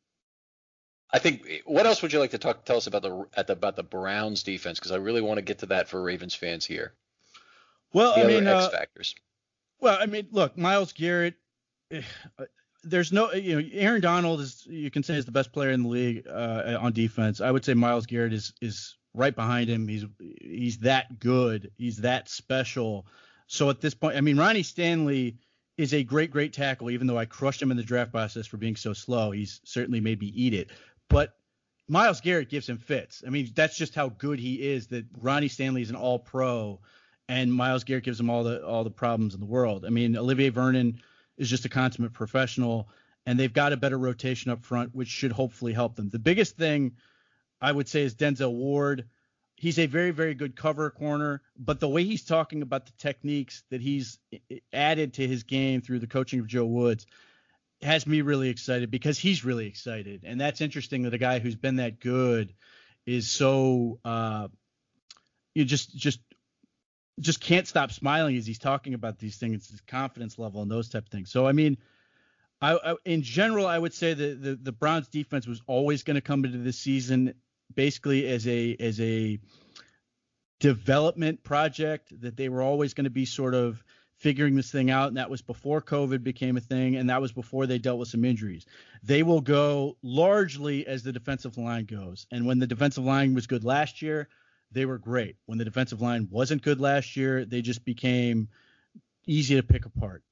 I think what else would you like to talk tell us about the at the, about the Browns defense, because I really want to get to that for Ravens fans here. Well, the I mean, X uh, factors. Well, I mean, look, Myles Garrett. There's no, you know, Aaron Donald is, you can say, is the best player in the league uh, on defense. I would say Myles Garrett is is right behind him. He's he's that good. He's that special. So at this point, I mean, Ronnie Stanley is a great, great tackle, even though I crushed him in the draft process for being so slow. He's certainly made me eat it. But Myles Garrett gives him fits. I mean, that's just how good he is, that Ronnie Stanley is an all-pro, and Myles Garrett gives him all the all the problems in the world. I mean, Olivier Vernon is just a consummate professional, and they've got a better rotation up front, which should hopefully help them. The biggest thing I would say is Denzel Ward. He's a very, very good cover corner, but the way he's talking about the techniques that he's added to his game through the coaching of Joe Woods has me really excited, because he's really excited. And that's interesting that a guy who's been that good is so uh, you just just just can't stop smiling as he's talking about these things, his confidence level and those type of things. So, I mean, I, I in general, I would say that the, the Browns defense was always going to come into this season basically as a as a development project, that they were always going to be sort of figuring this thing out, and that was before COVID became a thing, and that was before they dealt with some injuries. They will go largely as the defensive line goes, and when the defensive line was good last year, they were great. When the defensive line wasn't good last year, they just became easy to pick apart.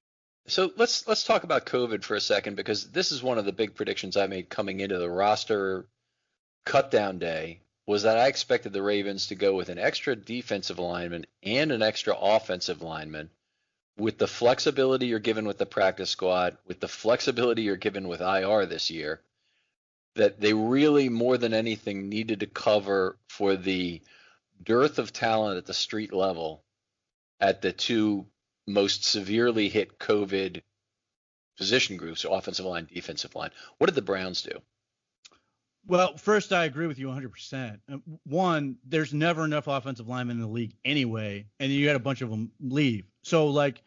So let's let's talk about COVID for a second, because this is one of the big predictions I made coming into the roster cut down day, was that I expected the Ravens to go with an extra defensive lineman and an extra offensive lineman, with the flexibility you're given with the practice squad, with the flexibility you're given with I R this year, that they really, more than anything, needed to cover for the dearth of talent at the street level at the two most severely hit COVID position groups, offensive line, defensive line. What did the Browns do? Well, first, I agree with you one hundred percent. One, there's never enough offensive linemen in the league anyway, and you had a bunch of them leave. So, like,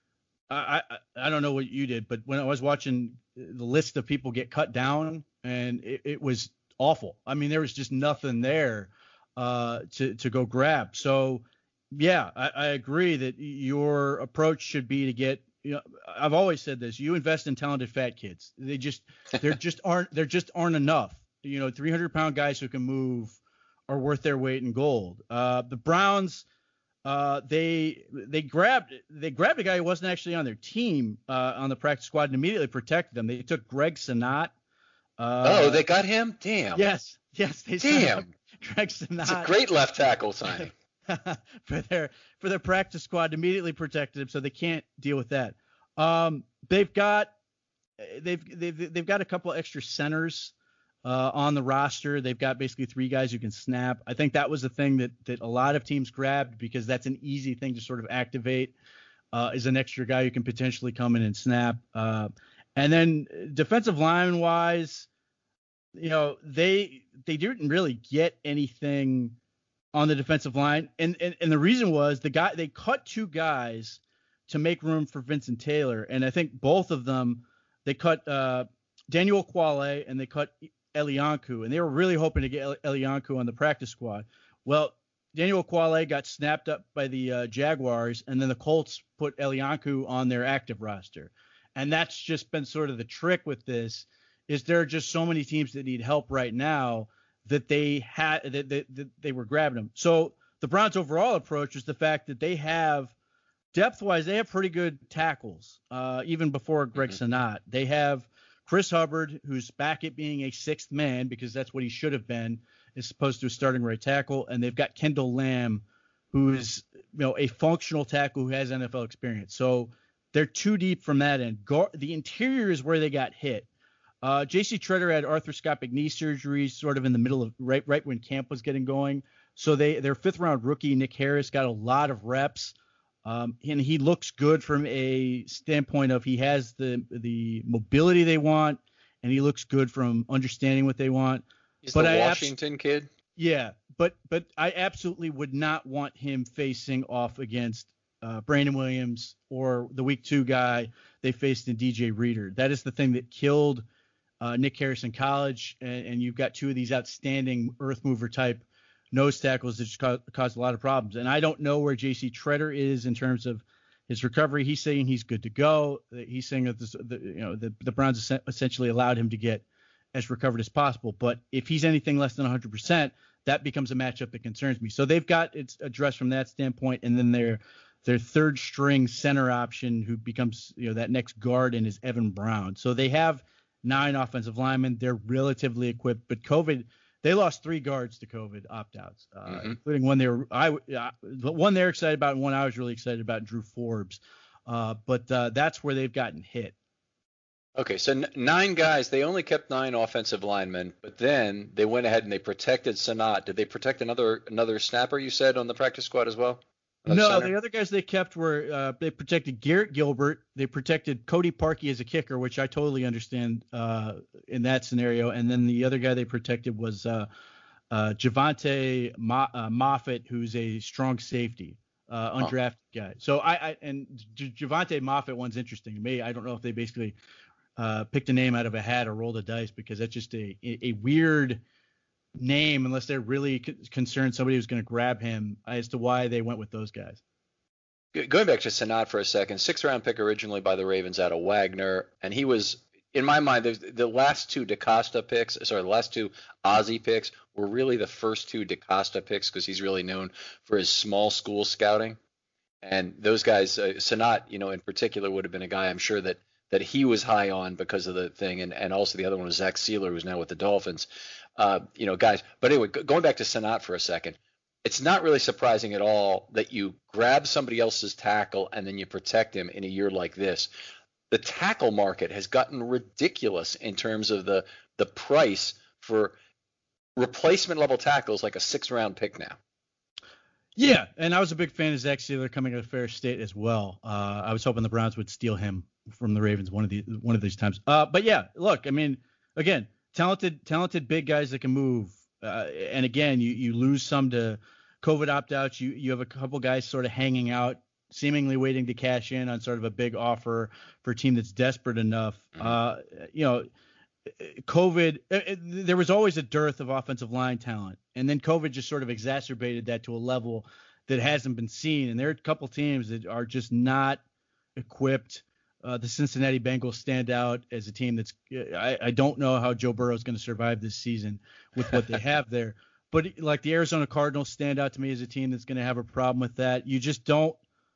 I, I I don't know what you did, but when I was watching the list of people get cut down, and it, it was awful. I mean, there was just nothing there uh, to to go grab. So, yeah, I, I agree that your approach should be to get. You know, I've always said this: you invest in talented fat kids. They just there just aren't there just aren't enough. You know, three hundred pound guys who can move are worth their weight in gold. Uh, the Browns, uh, they they grabbed they grabbed a guy who wasn't actually on their team uh, on the practice squad and immediately protected them. They took Greg Senat. Uh, oh, they got him? Damn. Yes, yes, they Damn. Greg Senat. It's a great left tackle signing. for their for their practice squad, immediately protected him, so they can't deal with that. Um, they've got they've they've they've got a couple extra centers uh, on the roster. They've got basically three guys who can snap. I think that was the thing that that a lot of teams grabbed, because that's an easy thing to sort of activate, uh, is an extra guy who can potentially come in and snap. Uh, and then defensive line wise, you know, they they didn't really get anything on the defensive line. And, and and the reason was the guy, they cut two guys to make room for Vincent Taylor. And I think both of them, they cut uh, Daniel Quale and they cut Elianku. And they were really hoping to get Elianku on the practice squad. Well, Daniel Quale got snapped up by the uh, Jaguars, and then the Colts put Elianku on their active roster. And that's just been sort of the trick with this, is there are just so many teams that need help right now that they had that, that, that they were grabbing them. So the Browns' overall approach is the fact that they have, depth-wise, they have pretty good tackles, uh, even before Greg mm-hmm. Senat. They have Chris Hubbard, who's back at being a sixth man because that's what he should have been, as opposed to a starting right tackle. And they've got Kendall Lamb, who is, you know, a functional tackle who has N F L experience. So they're too deep from that end. Gar- the interior is where they got hit. Uh, J C Tretter had arthroscopic knee surgery sort of in the middle of right right when camp was getting going. So they their fifth round rookie Nick Harris got a lot of reps, um, and he looks good from a standpoint of he has the the mobility they want, and he looks good from understanding what they want. He's but the I Washington abs- kid. Yeah, but but I absolutely would not want him facing off against uh, Brandon Williams or the week two guy they faced in D J Reader. That is the thing that killed uh, Nick Harris in college, and, and you've got two of these outstanding earth mover type nose tackles that just ca- caused a lot of problems. And I don't know where J C Tretter is in terms of his recovery. He's saying he's good to go. He's saying that this, the, you know the, the Browns essentially allowed him to get as recovered as possible. But if he's anything less than one hundred percent, that becomes a matchup that concerns me. So they've got it addressed from that standpoint, and then their their third string center option, who becomes you know that next guard in, is Evan Brown. So they have nine offensive linemen. They're relatively equipped, but COVID, they lost three guards to COVID opt-outs, uh, mm-hmm. including one they were I uh, one they're excited about and one I was really excited about, Drew Forbes. Uh, but uh, that's where they've gotten hit. Okay, so n- nine guys. They only kept nine offensive linemen, but then they went ahead and they protected Senat. Did they protect another another snapper? You said on the practice squad as well. Another no, center? The other guys they kept were uh, they protected Garrett Gilbert. They protected Cody Parkey as a kicker, which I totally understand uh, in that scenario. And then the other guy they protected was uh, uh, Javante Mo- uh, Moffett, who's a strong safety. Uh, undrafted huh. guy. So I, I and J- Javante Moffett one's interesting to me. I don't know if they basically uh, picked a name out of a hat or rolled a dice, because that's just a a, a weird name unless they're really c- concerned somebody was going to grab him as to why they went with those guys. Going back to Senat for a second, sixth round pick originally by the Ravens out of Wagner, and he was, in my mind, the, the last two DaCosta picks, sorry, the last two Ozzie picks were really the first two DaCosta picks, because he's really known for his small school scouting. And those guys, uh, Senat, you know, in particular, would have been a guy I'm sure that that he was high on because of the thing, and, and also the other one was Zach Sealer, who's now with the Dolphins. Uh, you know, guys. But anyway, g- going back to Senat for a second, it's not really surprising at all that you grab somebody else's tackle and then you protect him in a year like this. The tackle market has gotten ridiculous in terms of the the price for replacement level tackles, like a sixth round pick now. Yeah, and I was a big fan of Zach Sealer coming out of Fair State as well. Uh, I was hoping the Browns would steal him from the Ravens one of the one of these times. Uh, but yeah, look, I mean, again, talented talented big guys that can move. Uh, and again, you you lose some to COVID opt-outs. You you have a couple guys sort of hanging out, seemingly waiting to cash in on sort of a big offer for a team that's desperate enough. Uh, you know, COVID, it, there was always a dearth of offensive line talent, and then COVID just sort of exacerbated that to a level that hasn't been seen. And there are a couple teams that are just not equipped. Uh, the Cincinnati Bengals stand out as a team that's I, I don't know how Joe Burrow is going to survive this season with what they have there. But like the Arizona Cardinals stand out to me as a team that's going to have a problem with that. You just don't.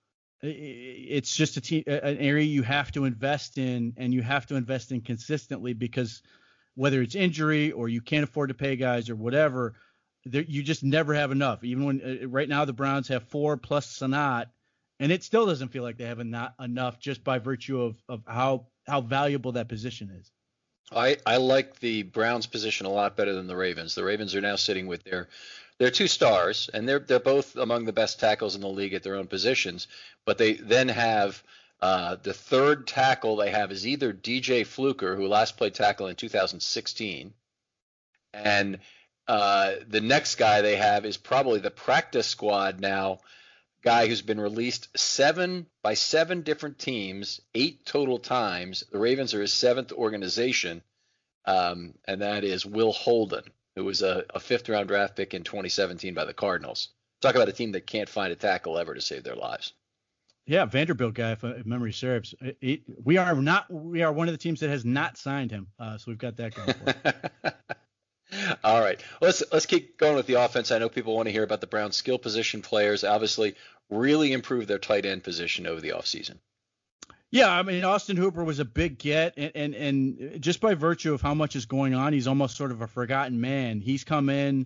It's just a team, an area you have to invest in, and you have to invest in consistently, because whether it's injury or you can't afford to pay guys or whatever, there, you just never have enough. Even when uh, right now the Browns have four plus Senat, and it still doesn't feel like they have enough, enough just by virtue of, of how how valuable that position is. I, I like the Browns position a lot better than the Ravens. The Ravens are now sitting with their their two stars, and they're they're both among the best tackles in the league at their own positions. But they then have uh, the third tackle they have is either D J Fluker, who last played tackle in two thousand sixteen, and uh, the next guy they have is probably the practice squad now guy who's been released seven by seven different teams, eight total times. The Ravens are his seventh organization, um, and that is Will Holden, who was a, a fifth-round draft pick in twenty seventeen by the Cardinals. Talk about a team that can't find a tackle ever to save their lives. Yeah, Vanderbilt guy, if, if memory serves. It, it, we are not. We are one of the teams that has not signed him, uh, so we've got that going for us. All right, let's let's keep going with the offense. I know people want to hear about the Browns' skill position players. Obviously, really improved their tight end position over the offseason. Yeah, I mean, Austin Hooper was a big get, and, and and just by virtue of how much is going on, he's almost sort of a forgotten man. He's come in,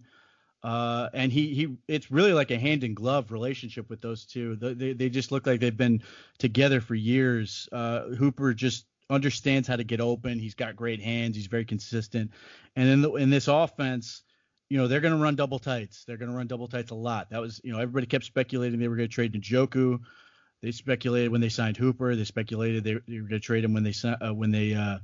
uh, and he he it's really like a hand in glove relationship with those two. They they just look like they've been together for years. Uh, Hooper just understands how to get open. He's got great hands. He's very consistent. And in the, in this offense, you know, they're going to run double tights. They're going to run double tights a lot. That was, you know, everybody kept speculating they were going to trade Njoku. They speculated when they signed Hooper. They speculated they, they were going to trade him when they uh, when they uh,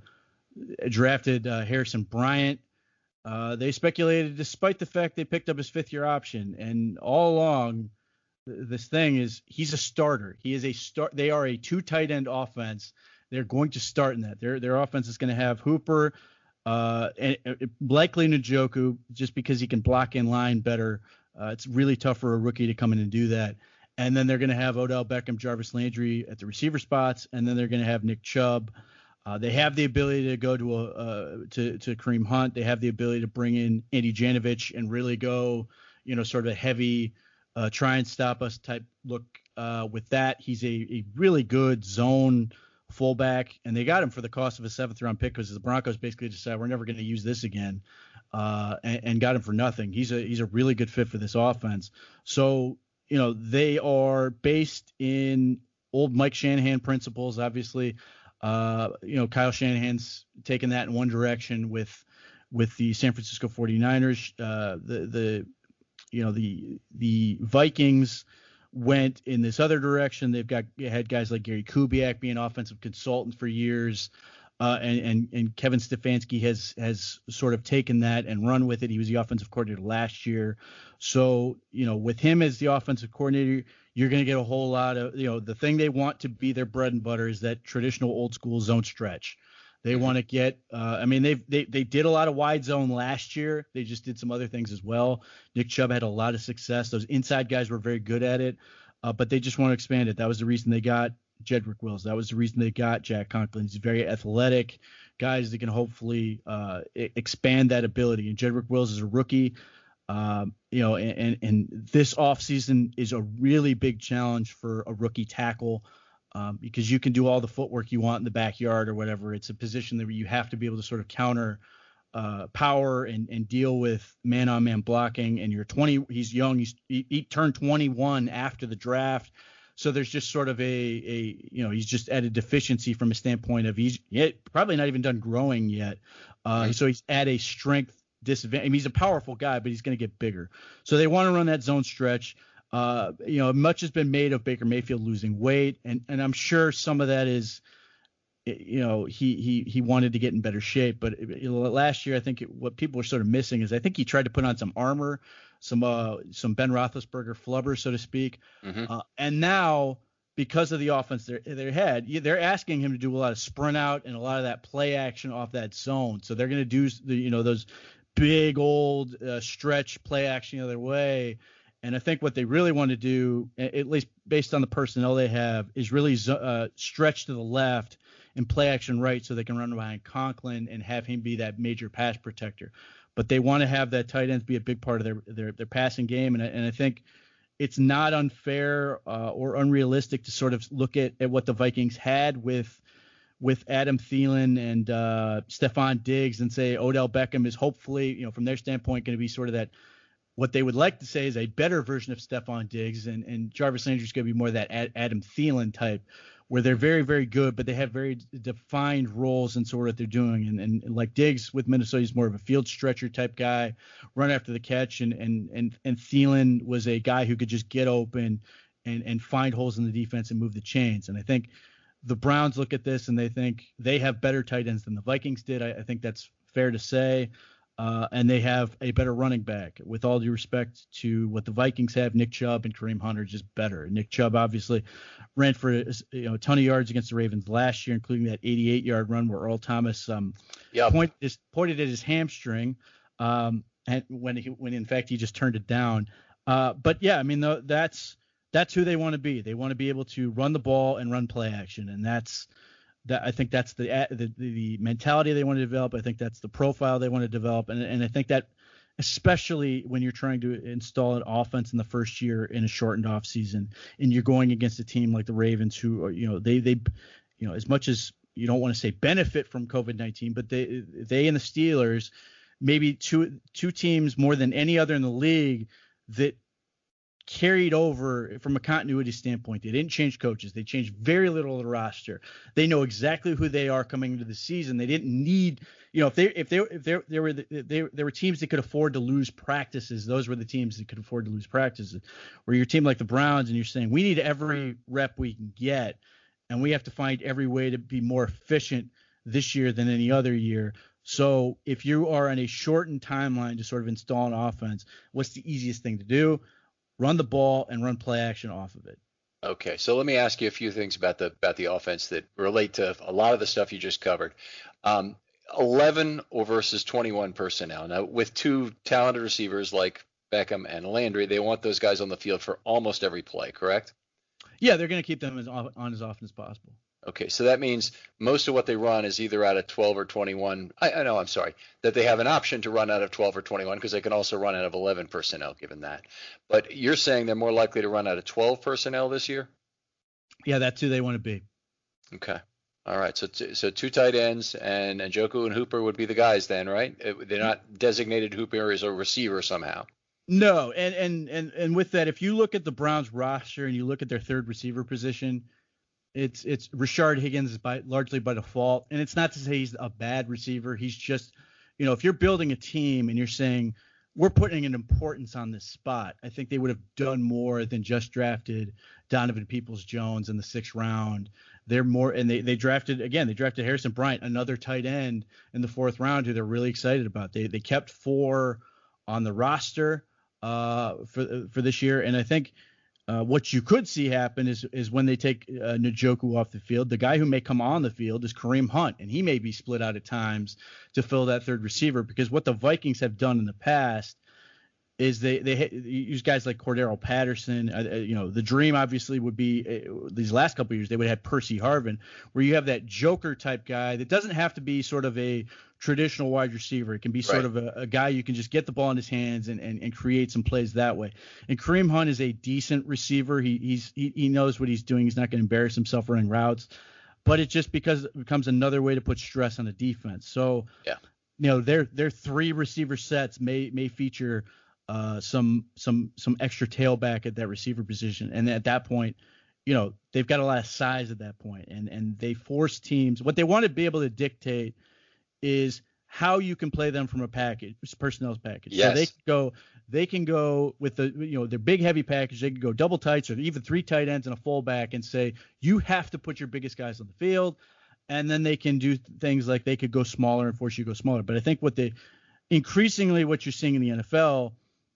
drafted uh, Harrison Bryant. Uh, they speculated despite the fact they picked up his fifth year option. And all along, th- this thing is he's a starter. He is a start. They are a two tight end offense. They're going to start in that. Their their offense is going to have Hooper, uh, and, and likely Njoku, just because he can block in line better. Uh, it's really tough for a rookie to come in and do that. And then they're going to have Odell Beckham, Jarvis Landry at the receiver spots, and then they're going to have Nick Chubb. Uh, they have the ability to go to a uh, to to Kareem Hunt. They have the ability to bring in Andy Janovich and really go, you know, sort of a heavy uh, try and stop us type look uh, with that. He's a, a really good zone fullback, and they got him for the cost of a seventh round pick because the Broncos basically decided we're never going to use this again, uh, and, and got him for nothing. He's a he's a really good fit for this offense. So, you know, they are based in old Mike Shanahan principles, obviously. Uh, you know, Kyle Shanahan's taken that in one direction with with the San Francisco forty-niners. Uh, the the you know the the Vikings went in this other direction. They've got had guys like Gary Kubiak being offensive consultant for years, uh, and, and and Kevin Stefanski has has sort of taken that and run with it. He was the offensive coordinator last year, so you know with him as the offensive coordinator, you're going to get a whole lot of, you know, the thing they want to be their bread and butter is that traditional old school zone stretch. They want to get, uh, I mean, they've, they they did a lot of wide zone last year. They just did some other things as well. Nick Chubb had a lot of success. Those inside guys were very good at it, uh, but they just want to expand it. That was the reason they got Jedrick Wills. That was the reason they got Jack Conklin. He's very athletic guys that can hopefully uh, expand that ability. And Jedrick Wills is a rookie. Um, you know, and, and, and this offseason is a really big challenge for a rookie tackle. Um, because you can do all the footwork you want in the backyard or whatever. It's a position that you have to be able to sort of counter uh, power and, and deal with man-on-man blocking. And you're twenty. He's young. He's he, he turned twenty-one after the draft, so there's just sort of a a you know he's just at a deficiency from a standpoint of he's yet probably not even done growing yet. Uh, right. So he's at a strength disadvantage. I mean, he's a powerful guy, but he's going to get bigger. So they want to run that zone stretch. Uh, you know, much has been made of Baker Mayfield losing weight, and, and I'm sure some of that is, you know, he he he wanted to get in better shape. But you know, last year, I think it, what people were sort of missing is I think he tried to put on some armor, some uh, some Ben Roethlisberger flubber, so to speak. Mm-hmm. Uh, and now, because of the offense they they had, they're asking him to do a lot of sprint out and a lot of that play action off that zone. So they're going to do the you know those big old uh, stretch play action the other way. And I think what they really want to do, at least based on the personnel they have, is really uh, stretch to the left and play action right so they can run behind Conklin and have him be that major pass protector. But they want to have that tight ends be a big part of their their, their passing game. And, and I think it's not unfair uh, or unrealistic to sort of look at, at what the Vikings had with with Adam Thielen and uh, Stephon Diggs and say Odell Beckham is hopefully, you know, from their standpoint, going to be sort of that – what they would like to say is a better version of Stephon Diggs, and, and Jarvis Landry is going to be more that Ad, Adam Thielen type, where they're very, very good, but they have very defined roles in sort of what they're doing. And, and, and like Diggs with Minnesota, he's more of a field stretcher type guy, run after the catch, and and and and Thielen was a guy who could just get open and and find holes in the defense and move the chains. And I think the Browns look at this and they think they have better tight ends than the Vikings did. I, I think that's fair to say. Uh, and they have a better running back. With all due respect to what the Vikings have, Nick Chubb and Kareem Hunt are just better. Nick Chubb obviously ran for you know a ton of yards against the Ravens last year, including that eighty-eight yard run where Earl Thomas um, yep. point, is, pointed at his hamstring, um, and when he, when in fact he just turned it down. Uh, but yeah, I mean the, that's that's who they want to be. They want to be able to run the ball and run play action, and that's. That I think that's the, the the mentality they want to develop. I think that's the profile they want to develop, and and I think that especially when you're trying to install an offense in the first year in a shortened off season, and you're going against a team like the Ravens, who are, you know, they they, you know, as much as you don't want to say benefit from COVID nineteen, but they they and the Steelers, maybe two two teams more than any other in the league that carried over from a continuity standpoint. They didn't change coaches. They changed very little of the roster. They know exactly who they are coming into the season. They didn't need, you know, if they if they if they there were the, they there were teams that could afford to lose practices. Those were the teams that could afford to lose practices. Where your team like the Browns, and you're saying we need every rep we can get, and we have to find every way to be more efficient this year than any other year. So if you are on a shortened timeline to sort of install an offense, what's the easiest thing to do? Run the ball and run play action off of it. Okay, so let me ask you a few things about the about the offense that relate to a lot of the stuff you just covered. Um, eleven or versus twenty-one personnel. Now, with two talented receivers like Beckham and Landry, they want those guys on the field for almost every play, correct? Yeah, they're going to keep them as on as often as possible. Okay, so that means most of what they run is either out of twelve or twenty-one. I, I know, I'm sorry, that they have an option to run out of twelve or twenty-one because they can also run out of eleven personnel given that. But you're saying they're more likely to run out of twelve personnel this year? Yeah, that's who they want to be. Okay. All right, so t- so two tight ends, and Njoku and Hooper would be the guys then, right? They're not designated Hooper as a receiver somehow. No, and, and, and, and with that, if you look at the Browns roster and you look at their third receiver position, It's it's Rashard Higgins by largely by default, and it's not to say he's a bad receiver. He's just, you know, if you're building a team and you're saying we're putting an importance on this spot, I think they would have done more than just drafted Donovan Peoples-Jones in the sixth round. They're more, and they they drafted again. They drafted Harrison Bryant, another tight end in the fourth round, who they're really excited about. They they kept four on the roster uh, for for this year, and I think. Uh, what you could see happen is is when they take uh, Njoku off the field, the guy who may come on the field is Kareem Hunt, and he may be split out at times to fill that third receiver, because what the Vikings have done in the past is they they use guys like Cordero Patterson. Uh, you know, the dream obviously would be uh, these last couple of years they would have Percy Harvin, where you have that joker type guy that doesn't have to be sort of a traditional wide receiver. It can be sort right. of a, a guy you can just get the ball in his hands and, and, and create some plays that way. And Kareem Hunt is a decent receiver. He he's he, he knows what he's doing. He's not going to embarrass himself running routes, but it just because it becomes another way to put stress on the defense. So yeah, you know, their their three receiver sets may may feature uh, some some some extra tailback at that receiver position, and at that point, you know, they've got a lot of size at that point, and and they force teams. What they want to be able to dictate is how you can play them from a package, personnel package. Yes. So they can go, they can go with the, you know, their big heavy package. They can go double tights or even three tight ends and a fullback and say, you have to put your biggest guys on the field. And then they can do things like they could go smaller and force you to go smaller. But I think what they, increasingly what you're seeing in the N F L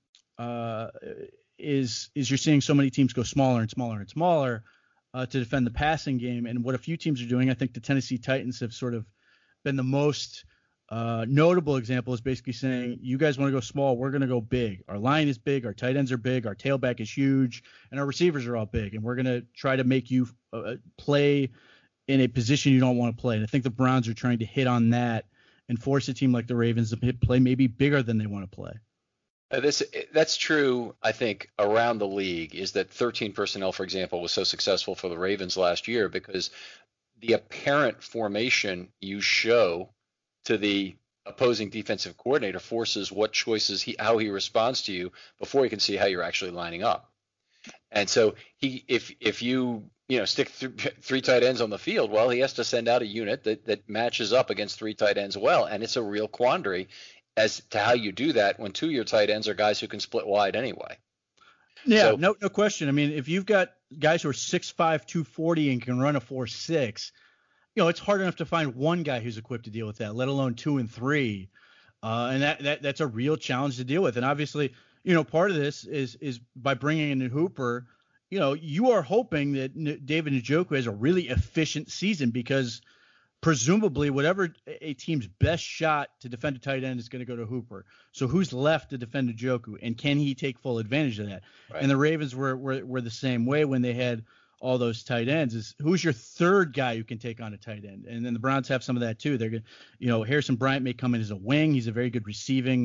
uh, is, is you're seeing so many teams go smaller and smaller and smaller uh, to defend the passing game. And what a few teams are doing, I think the Tennessee Titans have sort of been the most uh, notable example, is basically saying, you guys want to go small, we're going to go big. Our line is big, our tight ends are big, our tailback is huge, and our receivers are all big. And we're going to try to make you uh, play in a position you don't want to play. And I think the Browns are trying to hit on that and force a team like the Ravens to hit play maybe bigger than they want to play. Uh, this that's true, I think, around the league, is that thirteen personnel, for example, was so successful for the Ravens last year because the apparent formation you show to the opposing defensive coordinator forces what choices he, how he responds to you before he can see how you're actually lining up. And so he, if if you you know stick th- three tight ends on the field, well, he has to send out a unit that that matches up against three tight ends well, and it's a real quandary as to how you do that when two of your tight ends are guys who can split wide anyway. Yeah, so, no, no question. I mean, if you've got guys who are six five, two forty and can run a four six, you know, it's hard enough to find one guy who's equipped to deal with that, let alone two and three. Uh, and that, that that's a real challenge to deal with. And obviously, you know, part of this is is by bringing in Hooper, you know, you are hoping that N- David Njoku has a really efficient season, because presumably whatever a team's best shot to defend a tight end is going to go to Hooper. So who's left to defend Njoku, and can he take full advantage of that? Right. And the Ravens were, were were the same way when they had all those tight ends. Is who's your third guy who can take on a tight end? And then the Browns have some of that too. They're going, you know, Harrison Bryant may come in as a wing. He's a very good receiving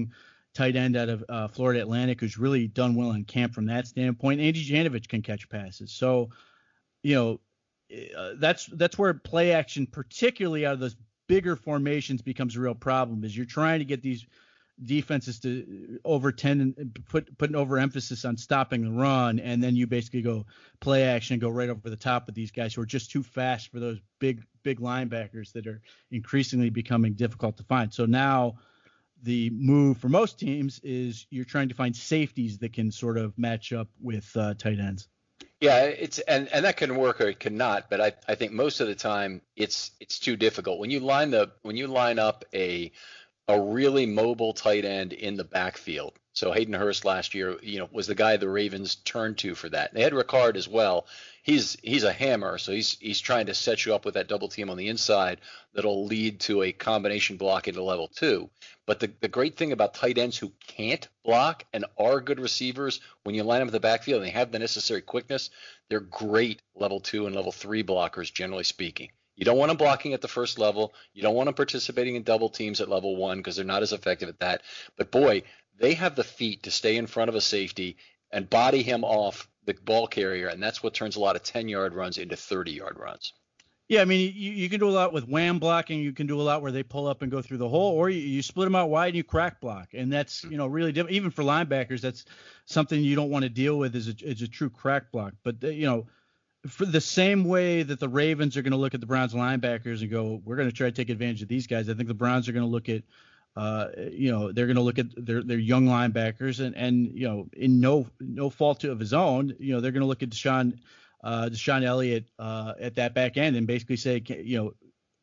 tight end out of uh, Florida Atlantic, who's really done well in camp from that standpoint. Andy Janovich can catch passes. So, you know, uh, that's that's where play action, particularly out of those bigger formations, becomes a real problem. Is you're trying to get these defenses to overtend and put put an overemphasis on stopping the run, and then you basically go play action and go right over the top of these guys who are just too fast for those big big linebackers that are increasingly becoming difficult to find. So now the move for most teams is you're trying to find safeties that can sort of match up with uh, tight ends. Yeah, it's and, and that can work or it cannot, but I, I think most of the time it's it's too difficult. When you line the when you line up a a really mobile tight end in the backfield. So Hayden Hurst last year, you know, was the guy the Ravens turned to for that. They had Ricard as well. He's he's a hammer, so he's he's trying to set you up with that double team on the inside that'll lead to a combination block into level two. But the, the great thing about tight ends who can't block and are good receivers, when you line them in the backfield and they have the necessary quickness, they're great level two and level three blockers, generally speaking. You don't want them blocking at the first level. You don't want them participating in double teams at level one because they're not as effective at that. But boy, they have the feet to stay in front of a safety and body him off the ball carrier, and that's what turns a lot of ten-yard runs into thirty-yard runs. Yeah, I mean, you, you can do a lot with wham blocking. You can do a lot where they pull up and go through the hole, or you, you split them out wide and you crack block. And that's, you know, really different. Even for linebackers, that's something you don't want to deal with is a, is a true crack block. But, you know, for the same way that the Ravens are going to look at the Browns linebackers and go, we're going to try to take advantage of these guys, I think the Browns are going to look at, uh, you know, they're going to look at their their young linebackers and, and you know, in no no fault to, of his own, you know, they're going to look at Deshaun uh, Deshaun Elliott uh, at that back end and basically say, you know,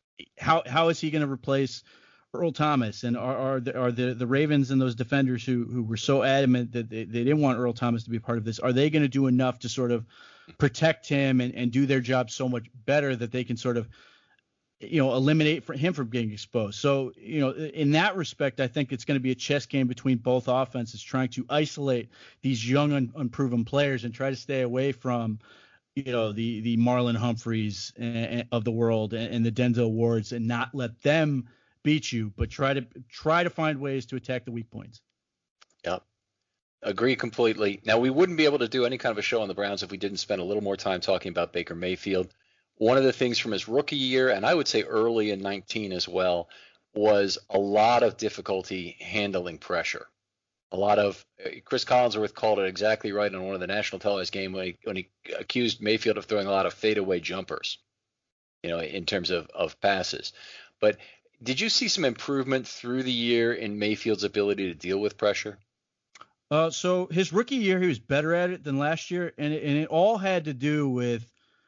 how how is he going to replace Earl Thomas? And are are the, are the, the Ravens and those defenders who who were so adamant that they, they didn't want Earl Thomas to be part of this, are they going to do enough to sort of protect him and, and do their job so much better that they can sort of, you know, eliminate for him from getting exposed? So, you know, in that respect, I think it's going to be a chess game between both offenses trying to isolate these young, un, unproven players and try to stay away from, you know, the the Marlon Humphreys and, of the world and, and the Denzel Wards and not let them beat you, but try to try to find ways to attack the weak points. Yeah. Agree completely. Now, we wouldn't be able to do any kind of a show on the Browns if we didn't spend a little more time talking about Baker Mayfield. One of the things from his rookie year, and I would say early in nineteen as well, was a lot of difficulty handling pressure. A lot of Chris Collinsworth called it exactly right on one of the national televised games when he, when he accused Mayfield of throwing a lot of fadeaway jumpers, you know, in terms of, of passes. But did you see some improvement through the year in Mayfield's ability to deal with pressure? Uh, so his rookie year, he was better at it than last year, and it, and it all had to do with,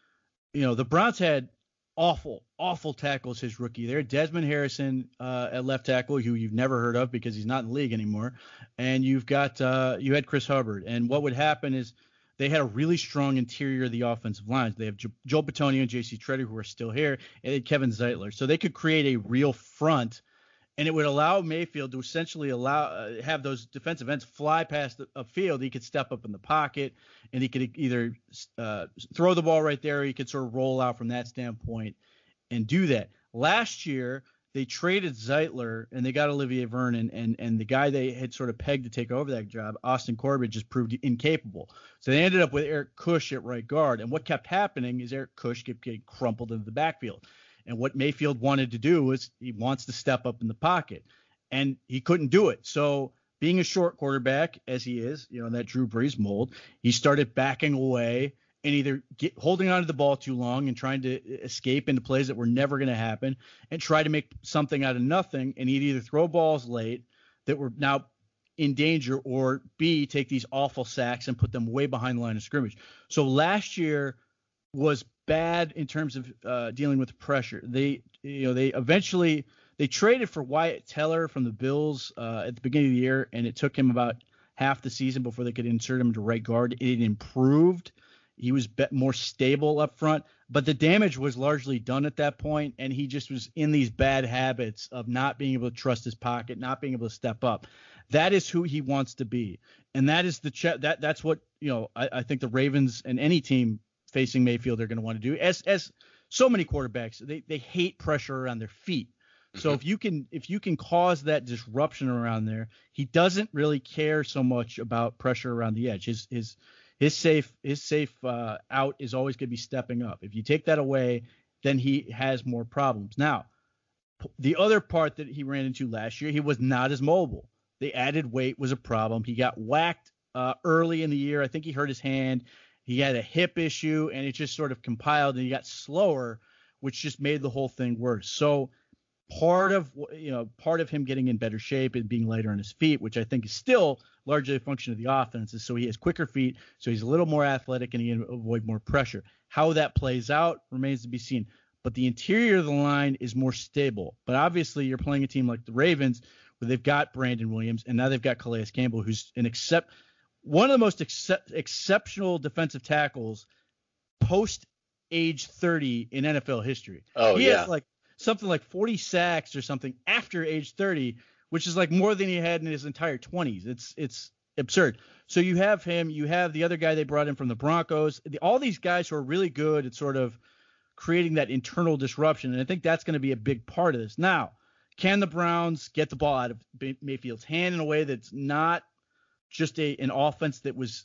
you know, the Browns had awful, awful tackles his rookie year. Desmond Harrison uh, at left tackle, who you've never heard of because he's not in the league anymore, and you've got uh, you had Chris Hubbard. And what would happen is they had a really strong interior of the offensive lines. They have jo- Joel Bitonio and J C Tretter, who are still here, and they had Kevin Zeitler, so they could create a real front. And it would allow Mayfield to essentially allow uh, have those defensive ends fly past the, a field. He could step up in the pocket, and he could either uh, throw the ball right there, or he could sort of roll out from that standpoint and do that. Last year, they traded Zeitler, and they got Olivier Vernon, and and the guy they had sort of pegged to take over that job, Austin Corbett, just proved incapable. So they ended up with Eric Kush at right guard. And what kept happening is Eric Kush kept getting crumpled into the backfield. And what Mayfield wanted to do was he wants to step up in the pocket, and he couldn't do it. So being a short quarterback, as he is, you know, in that Drew Brees mold, he started backing away and either get, holding onto the ball too long and trying to escape into plays that were never going to happen and try to make something out of nothing. And he'd either throw balls late that were now in danger, or B, take these awful sacks and put them way behind the line of scrimmage. So last year was bad in terms of uh, dealing with pressure. They, you know, they eventually they traded for Wyatt Teller from the Bills uh, at the beginning of the year, and it took him about half the season before they could insert him to right guard. It improved. He was be- more stable up front, but the damage was largely done at that point, and he just was in these bad habits of not being able to trust his pocket, not being able to step up. That is who he wants to be, and that is the ch- that that's what you know. I, I think the Ravens and any team facing Mayfield are going to want to do. As as so many quarterbacks, they they hate pressure around their feet. So Mhm. if you can if you can cause that disruption around there, he doesn't really care so much about pressure around the edge. His his his safe his safe uh, out is always going to be stepping up. If you take that away, then he has more problems. Now, p- the other part that he ran into last year, he was not as mobile. The added weight was a problem. He got whacked uh, early in the year. I think he hurt his hand. He had a hip issue, and it just sort of compiled, and he got slower, which just made the whole thing worse. So part of you know part of him getting in better shape and being lighter on his feet, which I think is still largely a function of the offense, is so he has quicker feet, so he's a little more athletic and he can avoid more pressure. How that plays out remains to be seen. But the interior of the line is more stable. But obviously, you're playing a team like the Ravens, where they've got Brandon Williams and now they've got Calais Campbell, who's an except one of the most excep- exceptional defensive tackles post age thirty in N F L history. Oh, he yeah. has like something like forty sacks or something after age thirty, which is like more than he had in his entire twenties. It's it's absurd. So you have him, you have the other guy they brought in from the Broncos, the, all these guys who are really good at sort of creating that internal disruption, and I think that's going to be a big part of this. Now, can the Browns get the ball out of Mayfield's hand in a way that's not just a an offense that was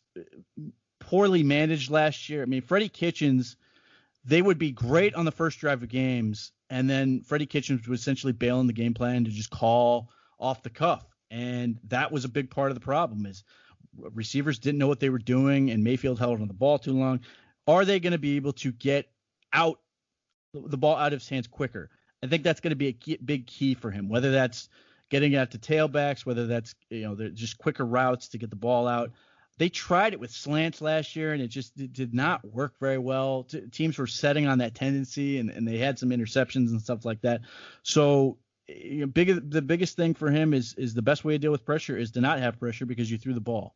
poorly managed last year? I mean, Freddie Kitchens, they would be great on the first drive of games, and then Freddie Kitchens would essentially bail in the game plan to just call off the cuff. And that was a big part of the problem, is receivers didn't know what they were doing, and Mayfield held on the ball too long. Are they going to be able to get out the ball out of his hands quicker? I think that's going to be a key, big key for him, whether that's getting out to tailbacks, whether that's, you know, they're just quicker routes to get the ball out. They tried it with slants last year, and it just it did not work very well. T- teams were setting on that tendency, and, and they had some interceptions and stuff like that. So you know, big, the biggest thing for him is is the best way to deal with pressure is to not have pressure because you threw the ball.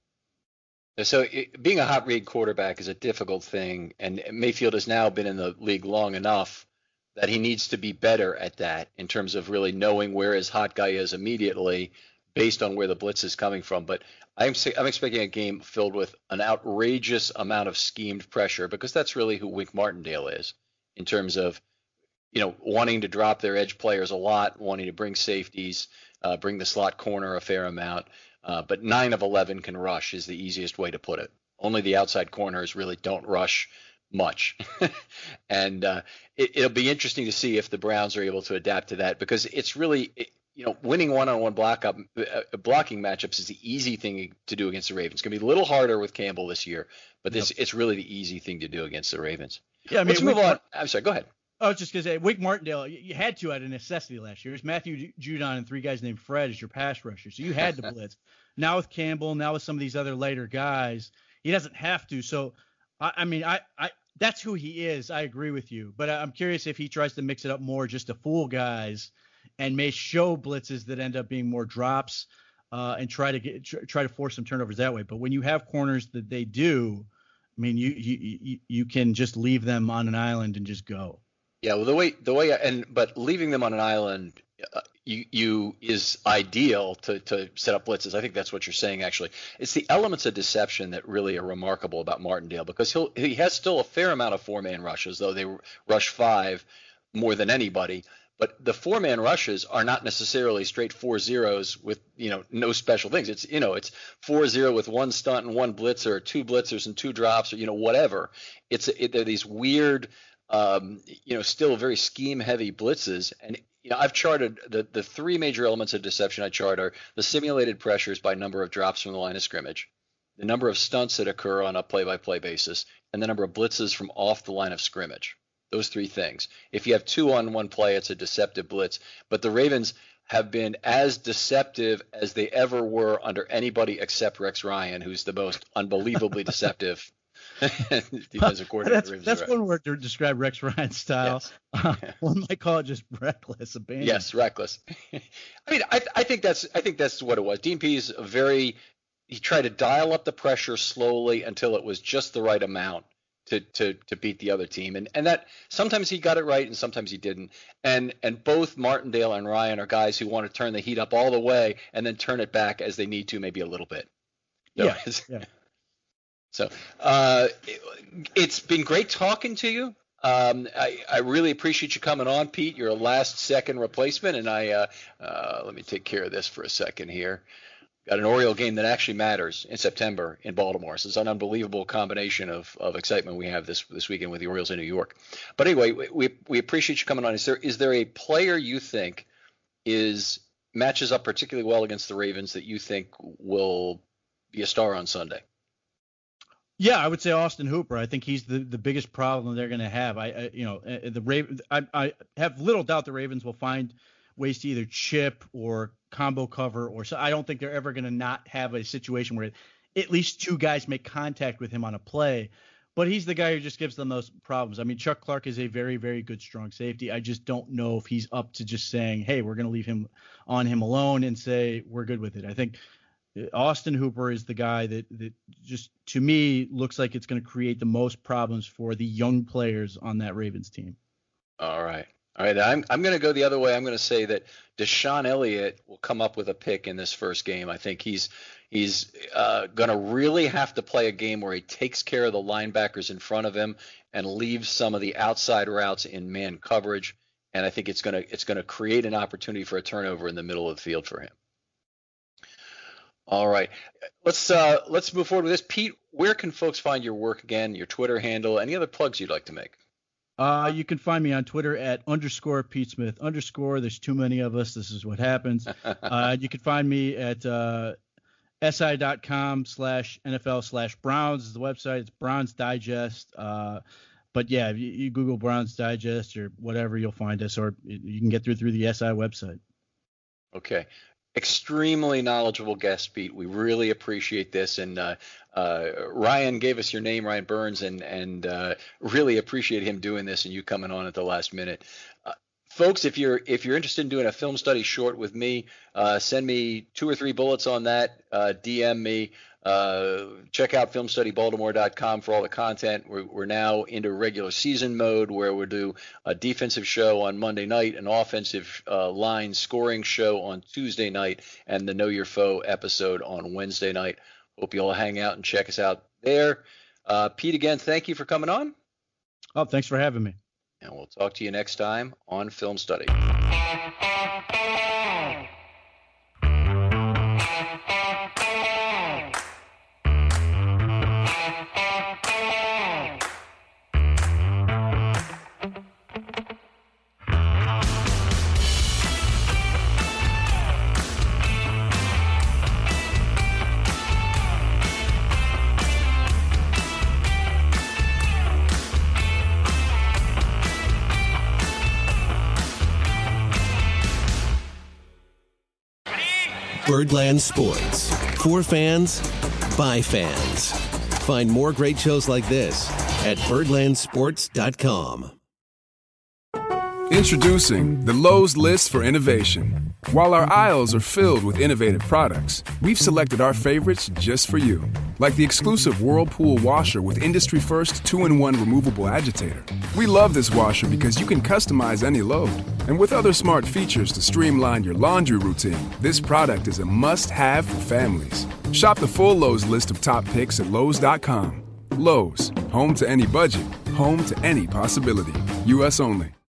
So it, being a hot read quarterback is a difficult thing, and Mayfield has now been in the league long enough that he needs to be better at that in terms of really knowing where his hot guy is immediately based on where the blitz is coming from. But I'm I'm expecting a game filled with an outrageous amount of schemed pressure, because that's really who Wink Martindale is in terms of, you know, wanting to drop their edge players a lot, wanting to bring safeties, uh, bring the slot corner a fair amount. Uh, but nine of eleven can rush is the easiest way to put it. Only the outside corners really don't rush much. and uh, it, it'll be interesting to see if the Browns are able to adapt to that, because it's really, you know, winning one-on-one block up, uh, blocking matchups is the easy thing to do against the Ravens. It's going to be a little harder with Campbell this year, but this, yep. it's really the easy thing to do against the Ravens. Yeah, I mean, Let's move on. I'm sorry, go ahead. I was just going to say, Wink Martindale, you had to out of necessity last year. It was Matthew Judon and three guys named Fred as your pass rusher. So you had to blitz. Now with Campbell, now with some of these other later guys, he doesn't have to. So, I, I mean, I, I that's who he is. I agree with you. But I'm curious if he tries to mix it up more just to fool guys and may show blitzes that end up being more drops uh, and try to get try to force some turnovers that way. But when you have corners that they do, I mean, you you you, you can just leave them on an island and just go. Yeah, well, the way the way and but leaving them on an island, uh, you you is ideal to to set up blitzes. I think that's what you're saying. Actually, it's the elements of deception that really are remarkable about Martindale, because he'll he has still a fair amount of four man rushes, though they rush five more than anybody. But the four man rushes are not necessarily straight four zeros with, you know, no special things. It's, you know, it's four zero with one stunt and one blitzer, or two blitzers and two drops, or, you know, whatever. It's it, they're these weird. Um, you know, still very scheme-heavy blitzes. And, you know, I've charted the, the three major elements of deception I chart are the simulated pressures by number of drops from the line of scrimmage, the number of stunts that occur on a play-by-play basis, and the number of blitzes from off the line of scrimmage. Those three things. If you have two on one play, it's a deceptive blitz. But the Ravens have been as deceptive as they ever were under anybody except Rex Ryan, who's the most unbelievably deceptive defensive coordinator. That's, that's one word to describe Rex Ryan's style. Yes. Uh, one might call it just reckless abandon. Yes, reckless. I mean, I, I think that's I think that's what it was. Dean Pease a very he tried to dial up the pressure slowly until it was just the right amount to to to beat the other team, and and that sometimes he got it right and sometimes he didn't. And and both Martindale and Ryan are guys who want to turn the heat up all the way and then turn it back as they need to, maybe a little bit. So, yeah. yeah. So uh, it, it's been great talking to you. Um, I, I really appreciate you coming on, Pete. You're a last-second replacement, and I uh, uh, let me take care of this for a second here. Got an Oriole game that actually matters in September in Baltimore. So it's an unbelievable combination of, of excitement we have this this weekend with the Orioles in New York. But anyway, we we appreciate you coming on. Is there is there a player you think is matches up particularly well against the Ravens that you think will be a star on Sunday? Yeah, I would say Austin Hooper. I think he's the, the biggest problem they're going to have. I, I you know the Raven. I, I have little doubt the Ravens will find ways to either chip or combo cover, or so. I don't think they're ever going to not have a situation where at least two guys make contact with him on a play. But he's the guy who just gives them those problems. I mean, Chuck Clark is a very, very good strong safety. I just don't know if he's up to just saying, hey, we're going to leave him on him alone and say we're good with it. I think Austin Hooper is the guy that, that just, to me, looks like it's going to create the most problems for the young players on that Ravens team. All right. All right. I'm I'm going to go the other way. I'm going to say that Deshaun Elliott will come up with a pick in this first game. I think he's he's uh, going to really have to play a game where he takes care of the linebackers in front of him and leaves some of the outside routes in man coverage. And I think it's going to it's going to create an opportunity for a turnover in the middle of the field for him. All right, let's uh, let's move forward with this. Pete, where can folks find your work again, your Twitter handle, any other plugs you'd like to make? Uh, you can find me on Twitter at underscore Pete Smith underscore. There's too many of us. This is what happens. uh, you can find me at uh, si.com slash NFL slash Browns is the website. It's Browns Digest. Uh, but yeah, if you, you Google Browns Digest or whatever, you'll find us, or you can get through through the S I website. Okay. Extremely knowledgeable guest, Pete. We really appreciate this. And uh, uh, Ryan gave us your name, Ryan Burns, and and uh, really appreciate him doing this and you coming on at the last minute. Uh, folks, if you're if you're interested in doing a film study short with me, uh, send me two or three bullets on that. Uh, D M me. Uh, check out film study baltimore dot com for all the content. We're, we're now into regular season mode where we'll do a defensive show on Monday night, an offensive uh, line scoring show on Tuesday night, and the Know Your Foe episode on Wednesday night. Hope you all hang out and check us out there. Uh, Pete, again, thank you for coming on. Oh, thanks for having me. And we'll talk to you next time on Film Study. Birdland Sports. For fans, by fans. Find more great shows like this at birdland sports dot com. Introducing the Lowe's List for Innovation. While our aisles are filled with innovative products, we've selected our favorites just for you. Like the exclusive Whirlpool washer with industry-first two in one removable agitator. We love this washer because you can customize any load. And with other smart features to streamline your laundry routine, this product is a must-have for families. Shop the full Lowe's list of top picks at lowes dot com. Lowe's, home to any budget, home to any possibility. U S only.